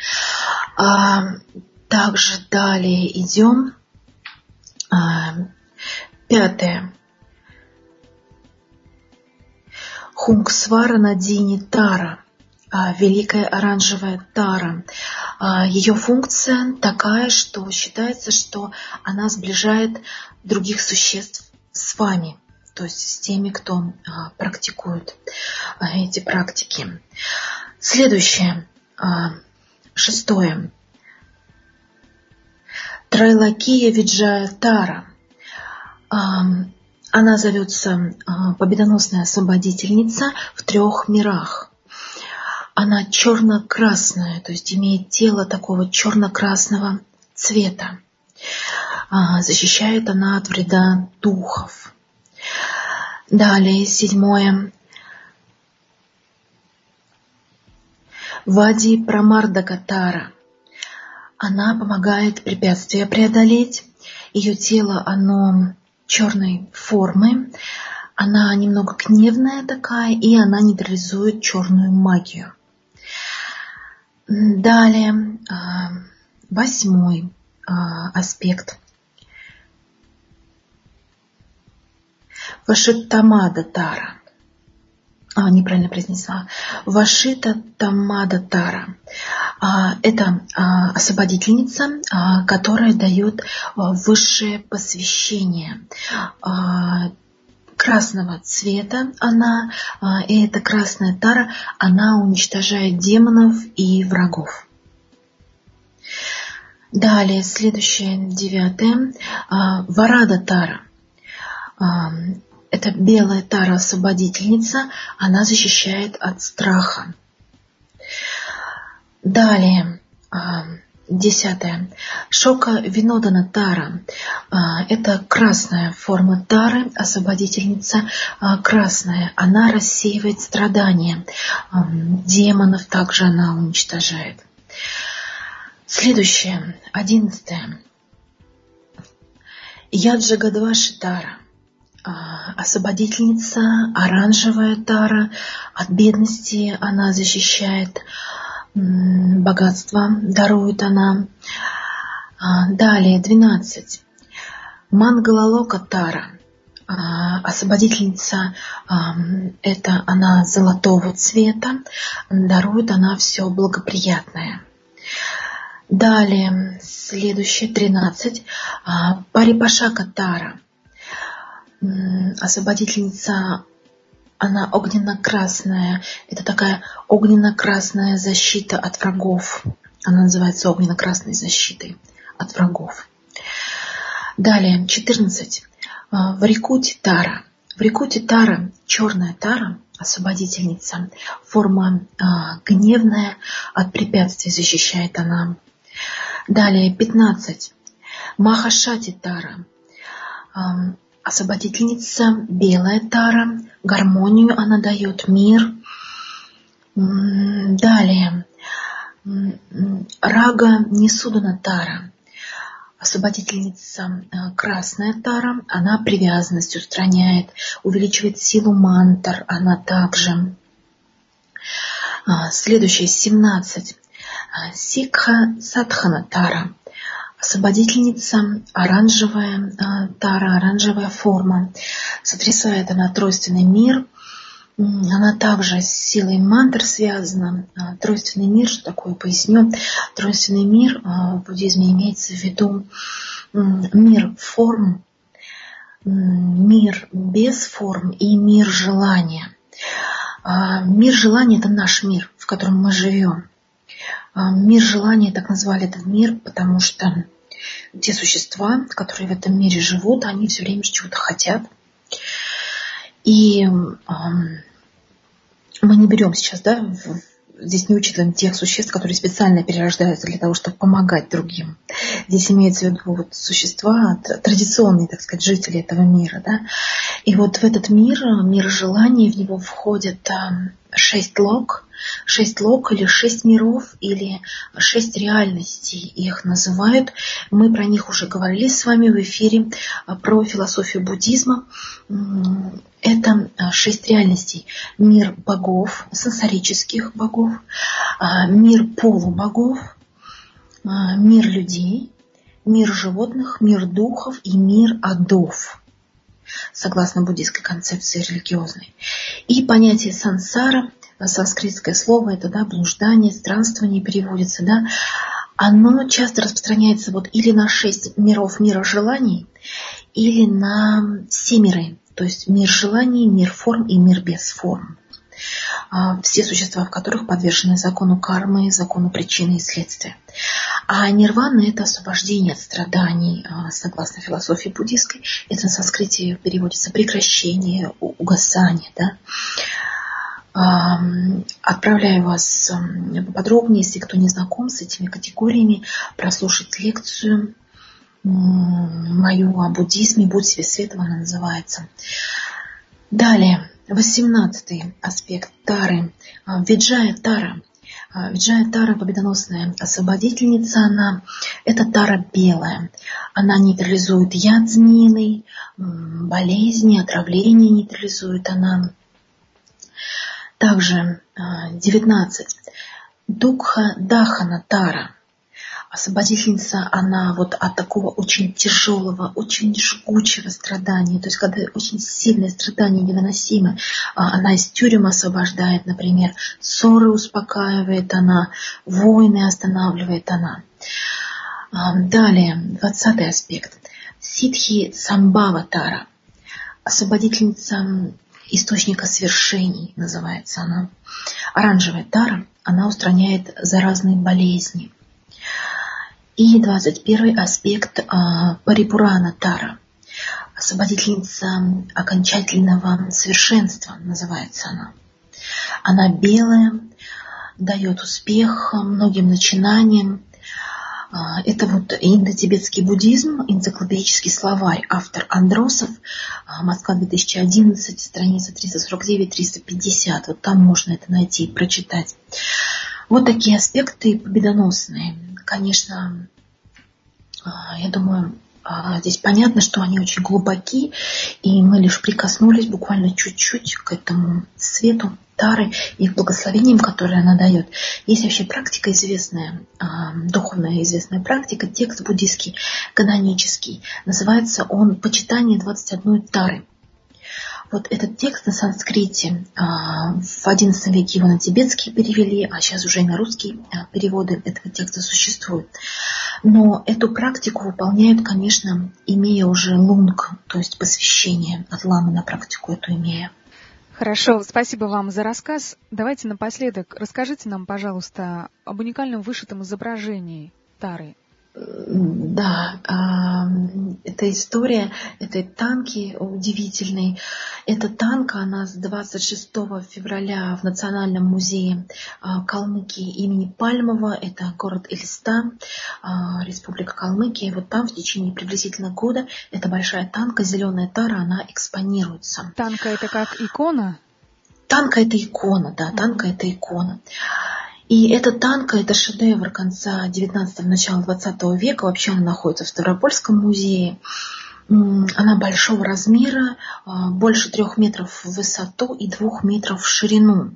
А, также далее идем. А, Пятое. Хунгсвара Надини Тара, великая оранжевая Тара. Ее функция такая, что считается, что она сближает других существ с вами, то есть с теми, кто практикует эти практики. Следующее, шестое. Трайлакия Виджая Тара. Она зовется победоносная освободительница в трех мирах. Она черно-красная, то есть имеет тело такого черно-красного цвета. Защищает она от вреда духов. Далее, седьмое. Вади Прамардака Тара. Она помогает препятствия преодолеть. Ее тело, оно черной формы. Она немного гневная такая, и она нейтрализует черную магию. Далее, восьмой аспект. Вашиттамада Тара. А, неправильно произнесла. Вашита Тамада Тара. Это освободительница, которая дает высшее посвящение. Красного цвета она, и эта красная Тара, она уничтожает демонов и врагов. Далее, следующее, девятое. Варада Тара. Это белая Тара, освободительница, она защищает от страха. Далее, десятое. Шока Винодана Тара. Это красная форма Тары, освободительница красная. Она рассеивает страдания. Демонов также она уничтожает. Следующее, одиннадцатое. Яджагадваши Тара. Освободительница, оранжевая Тара. От бедности она защищает, богатство дарует она. Далее, двенадцать. Мангалалока Тара. Освободительница, это она золотого цвета. Дарует она все благоприятное. Далее, следующее, тринадцать. Парипашака Тара. Освободительница, она огненно-красная. Это такая огненно-красная защита от врагов. Она называется огненно-красной защитой от врагов. Далее, четырнадцать. Врикути Тара. Врикути Тара, черная Тара, освободительница. Форма а, гневная, от препятствий защищает она. Далее, пятнадцать. Махашати Тара. А, освободительница, белая Тара. Гармонию она дает, мир. Далее. Рага Нисудана Тара. Освободительница, красная Тара. Она привязанность устраняет, увеличивает силу мантр. Она также. Следующее, семнадцать. Сикха Садхана Тара. Освободительница, оранжевая Тара, оранжевая форма. Сотрясает она тройственный мир. Она также с силой мантр связана. Тройственный мир, что такое, поясню. Тройственный мир в буддизме имеется в виду мир форм, мир без форм и мир желания. Мир желания – это наш мир, в котором мы живем. Мир желания так назвали этот мир, потому что те существа, которые в этом мире живут, они все время чего-то хотят. И э, мы не берем сейчас, да, в, здесь не учитываем тех существ, которые специально перерождаются для того, чтобы помогать другим. Здесь имеется в виду вот существа, традиционные, так сказать, жители этого мира. Да? И вот в этот мир, мир желаний, в него входят э, шесть лок, шесть лок или шесть миров, или шесть реальностей их называют. Мы про них уже говорили с вами в эфире про философию буддизма. Это шесть реальностей. Мир богов, сенсорических богов, мир полубогов, мир людей, мир животных, мир духов и мир адов. согласно буддийской концепции религиозной. И понятие сансара, санскритское слово, это да, блуждание, странствование переводится, да, оно часто распространяется вот или на шесть миров мира желаний, или на все миры, то есть мир желаний, мир форм и мир без форм. Все существа, в которых подвержены закону кармы, закону причины и следствия. А нирвана – это освобождение от страданий, согласно философии буддийской. Это на санскрите переводится прекращение, угасание. Да? Отправляю вас поподробнее, если кто не знаком с этими категориями, прослушать лекцию мою о буддизме, «Будь себе светом» она называется. Далее. Восемнадцатый аспект Тары. Виджая Тара. Виджая Тара, победоносная освободительница, она, это Тара белая. Она нейтрализует яд змеиный, болезни, отравления нейтрализует она. Также девятнадцать. Дукха Дахана Тара. Освободительница, она вот от такого очень тяжелого, очень жгучего страдания, то есть когда очень сильное страдание невыносимо, она из тюрем освобождает, например, ссоры успокаивает она, войны останавливает она. Далее, двадцатый аспект. Ситхи Самбхава Тара. Освободительница источника свершений, называется она. Оранжевая Тара, она устраняет заразные болезни. И двадцать первый аспект а, Парипурана Тара. Освободительница окончательного совершенства, называется она. Она белая, дает успех многим начинаниям. А, это вот индотибетский буддизм, энциклопедический словарь, автор Андросов, а, Москва две тысячи одиннадцать, страница триста сорок девять - триста пятьдесят. Вот там можно это найти и прочитать. Вот такие аспекты победоносные. Конечно, я думаю, здесь понятно, что они очень глубоки, и мы лишь прикоснулись буквально чуть-чуть к этому свету Тары и к благословениям, которые она дает. Есть вообще практика известная, духовная известная практика, текст буддийский, канонический. Называется он «Почитание двадцать одной Тары». Вот этот текст на санскрите, в одиннадцатом веке его на тибетский перевели, а сейчас уже и на русские переводы этого текста существуют. Но эту практику выполняют, конечно, имея уже лунг, то есть посвящение от ламы на практику эту имея. Хорошо, спасибо вам за рассказ. Давайте напоследок расскажите нам, пожалуйста, об уникальном вышитом изображении Тары. Да, эта история этой танки удивительной. Эта танка, она с двадцать шестого февраля в Национальном музее Калмыкии имени Пальмова, это город Элиста, Республика Калмыкия. Вот там в течение приблизительно года эта большая танка, зеленая Тара, она экспонируется. Танка это как икона? Танка это икона, да, танка это икона. И эта танка, это шедевр конца девятнадцатого, начала двадцатого века. Вообще она находится в Ставропольском музее. Она большого размера, больше трех метров в высоту и двух метров в ширину.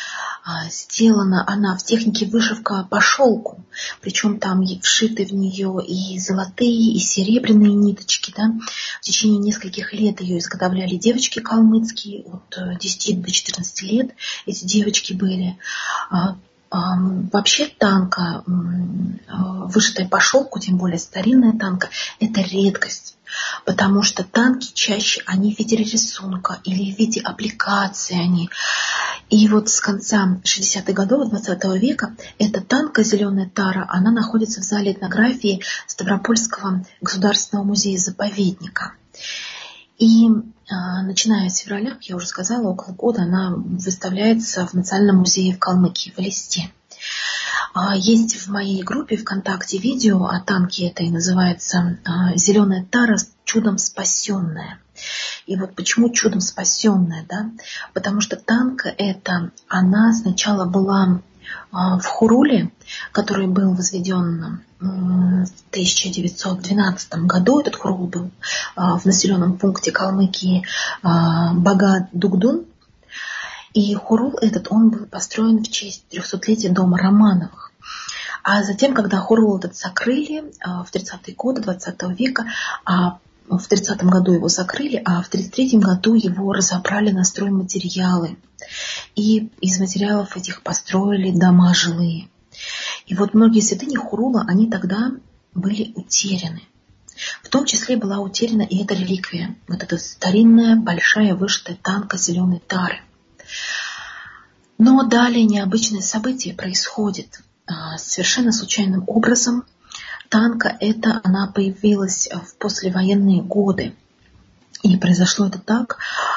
Сделана она в технике вышивка по шелку, причем там вшиты в нее и золотые, и серебряные ниточки. Да? В течение нескольких лет ее изготовляли девочки калмыцкие, от десяти до четырнадцати лет эти девочки были. Вообще танка, вышитая по шелку, тем более старинная танка, это редкость, потому что танки чаще, они в виде рисунка или в виде аппликации они. И вот с конца шестидесятых годов двадцатого века эта танка, зеленая Тара, она находится в зале этнографии Ставропольского государственного музея-заповедника. И а, начиная с февраля, как я уже сказала, около года она выставляется в Национальном музее в Калмыкии, в Элисте. А, есть в моей группе ВКонтакте видео о танке этой, называется а, «Зеленая Тара, чудом спасенная». И вот почему чудом спасенная, да? Потому что танк эта, она сначала была в Хуруле, который был возведен в тысяча девятьсот двенадцатом году. Этот Хурул был в населенном пункте Калмыкии Бага-Дугдун. И Хурул этот, он был построен в честь трехсотлетия дома Романовых. А затем, когда Хурул этот закрыли в тридцатые годы двадцатого века, в тридцатом году его закрыли, а в тридцать третьем году его разобрали на стройматериалы. И из материалов этих построили дома жилые. И вот многие святыни Хурула, они тогда были утеряны. В том числе была утеряна и эта реликвия. Вот эта старинная, большая, вышитая танка зеленой тары. Но далее необычное событие происходит. Совершенно случайным образом танка эта, она появилась в послевоенные годы. И произошло это так.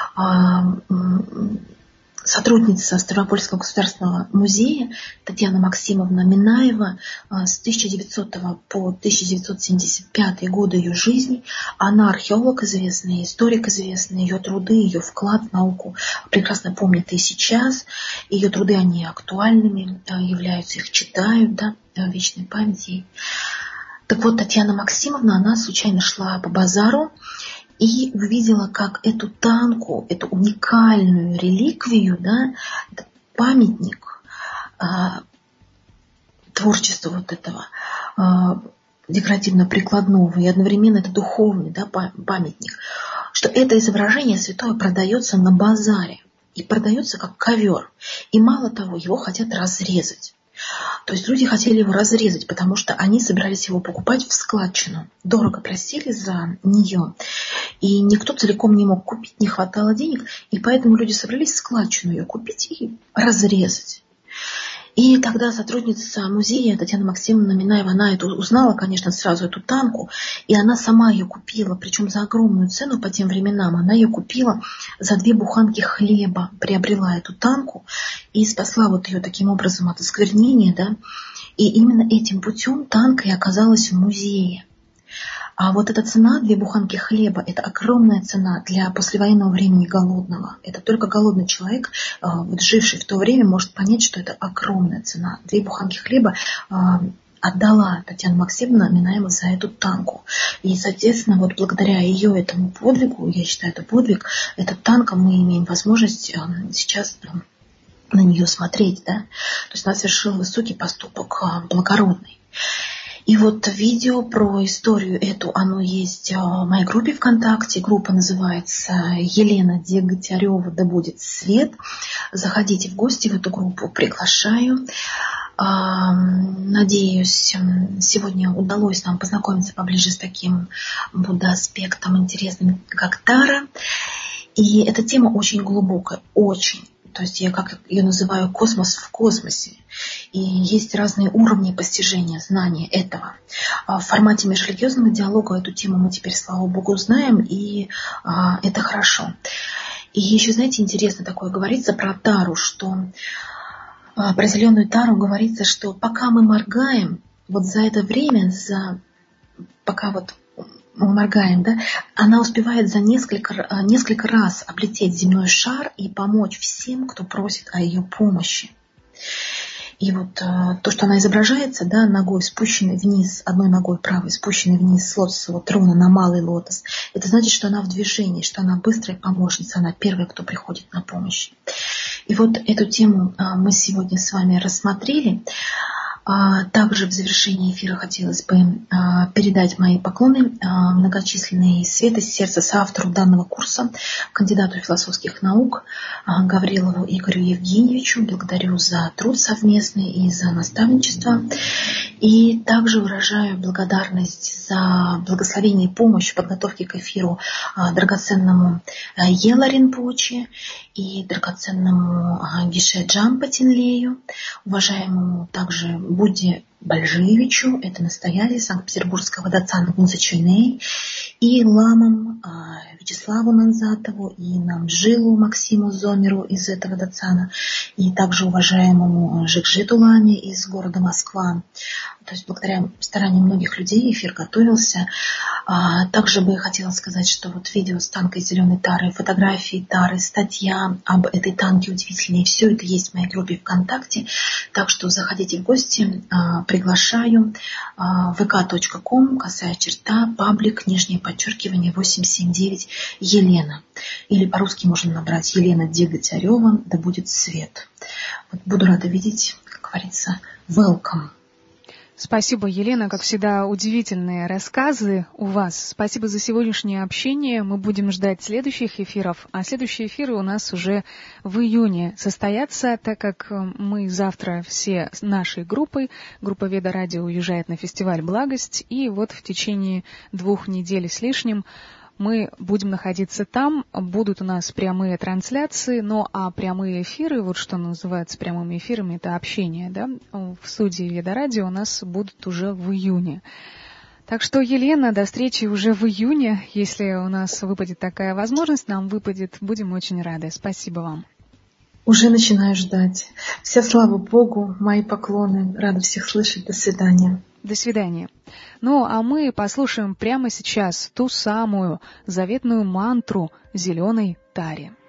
Сотрудница Ставропольского государственного музея Татьяна Максимовна Минаева с тысяча девятисотого по тысяча девятьсот семьдесят пятый годы ее жизни. Она археолог известный, историк известный, ее труды, ее вклад в науку прекрасно помнят и сейчас. Ее труды, они актуальными являются, их читают, да, в вечной памяти. Так вот, Татьяна Максимовна, она случайно шла по базару и увидела, как эту танку, эту уникальную реликвию, да, этот памятник а, творчества вот этого а, декоративно-прикладного и одновременно это духовный, да, памятник, что это изображение святое продается на базаре и продается как ковер. И мало того, его хотят разрезать. То есть люди хотели его разрезать, потому что они собирались его покупать в складчину. Дорого просили за нее. И никто целиком не мог купить, не хватало денег. И поэтому люди собрались в складчину ее купить и разрезать. И тогда сотрудница музея Татьяна Максимовна Минаева, она эту узнала, конечно, сразу эту танку, и она сама ее купила, причем за огромную цену по тем временам. Она ее купила за две буханки хлеба, приобрела эту танку и спасла вот ее таким образом от осквернения, да. И именно этим путем танка и оказалась в музее. А вот эта цена, две буханки хлеба, это огромная цена для послевоенного времени голодного. Это только голодный человек, вот живший в то время, может понять, что это огромная цена. Две буханки хлеба отдала Татьяна Максимовна Минаева за эту танку. И, соответственно, вот благодаря ее этому подвигу, я считаю, это подвиг, этот танк, мы имеем возможность сейчас на нее смотреть, да. То есть она совершила высокий поступок, благородный. И вот видео про историю эту, оно есть в моей группе ВКонтакте. Группа называется «Елена Дегтярева, да будет свет». Заходите в гости в эту группу, приглашаю. Надеюсь, сегодня удалось нам познакомиться поближе с таким будда-аспектом интересным, как Тара. И эта тема очень глубокая, очень. То есть я как ее называю космос в космосе. И есть разные уровни постижения, знания этого. В формате межрелигиозного диалога эту тему мы теперь, слава Богу, знаем, и а, это хорошо. И еще, знаете, интересно такое говорится про Тару, что а, про зеленую Тару говорится, что пока мы моргаем, вот за это время, за пока вот мы моргаем, да, она успевает за несколько, несколько раз облететь земной шар и помочь всем, кто просит о ее помощи. И вот то, что она изображается, да, ногой спущенной вниз, одной ногой правой спущенной вниз с лотосового трона на малый лотос, это значит, что она в движении, что она быстрая помощница, она первая, кто приходит на помощь. И вот эту тему мы сегодня с вами рассмотрели. Также в завершении эфира хотелось бы передать мои поклоны многочисленные света сердца соавтору данного курса, кандидату философских наук Гаврилову Игорю Евгеньевичу. Благодарю за труд совместный и за наставничество. И также выражаю благодарность за благословение и помощь в подготовке к эфиру драгоценному Ела Ринпоче и драгоценному Гише Джампа Тинлею, уважаемому также Будде Бальжиевичу, это настоятель Санкт-Петербургского дацана Гунзачойней, и ламам Вячеславу Нанзатову, и Намджилу Максиму Зомеру из этого дацана, и также уважаемому Жикжиту Ламе из города Москва. То есть благодаря стараниям многих людей эфир готовился. Также бы хотела сказать, что вот видео с танкой зеленой Тары, фотографии Тары, статья об этой танке удивительной, все это есть в моей группе ВКонтакте. Так что заходите в гости, приглашаю. вэ ка точка ком, косая черта, паблик, нижнее подчеркивание, восемь семь девять, Елена. Или по-русски можно набрать Елена Дегтярева, да будет свет. Вот буду рада видеть, как говорится, welcome. Спасибо, Елена, как всегда, удивительные рассказы у вас. Спасибо за сегодняшнее общение. Мы будем ждать следующих эфиров, а следующие эфиры у нас уже в июне состоятся, так как мы завтра все с нашей группой, группа Веда Радио уезжает на фестиваль «Благость», и вот в течение двух недель с лишним мы будем находиться там, будут у нас прямые трансляции, ну а прямые эфиры, вот что называется прямыми эфирами, это общение, да, в студии Веда Радио у нас будут уже в июне. Так что, Елена, до встречи уже в июне, если у нас выпадет такая возможность, нам выпадет, будем очень рады. Спасибо вам. Уже начинаю ждать. Вся слава Богу, мои поклоны, рада всех слышать, до свидания. До свидания. Ну, а мы послушаем прямо сейчас ту самую заветную мантру зеленой тари.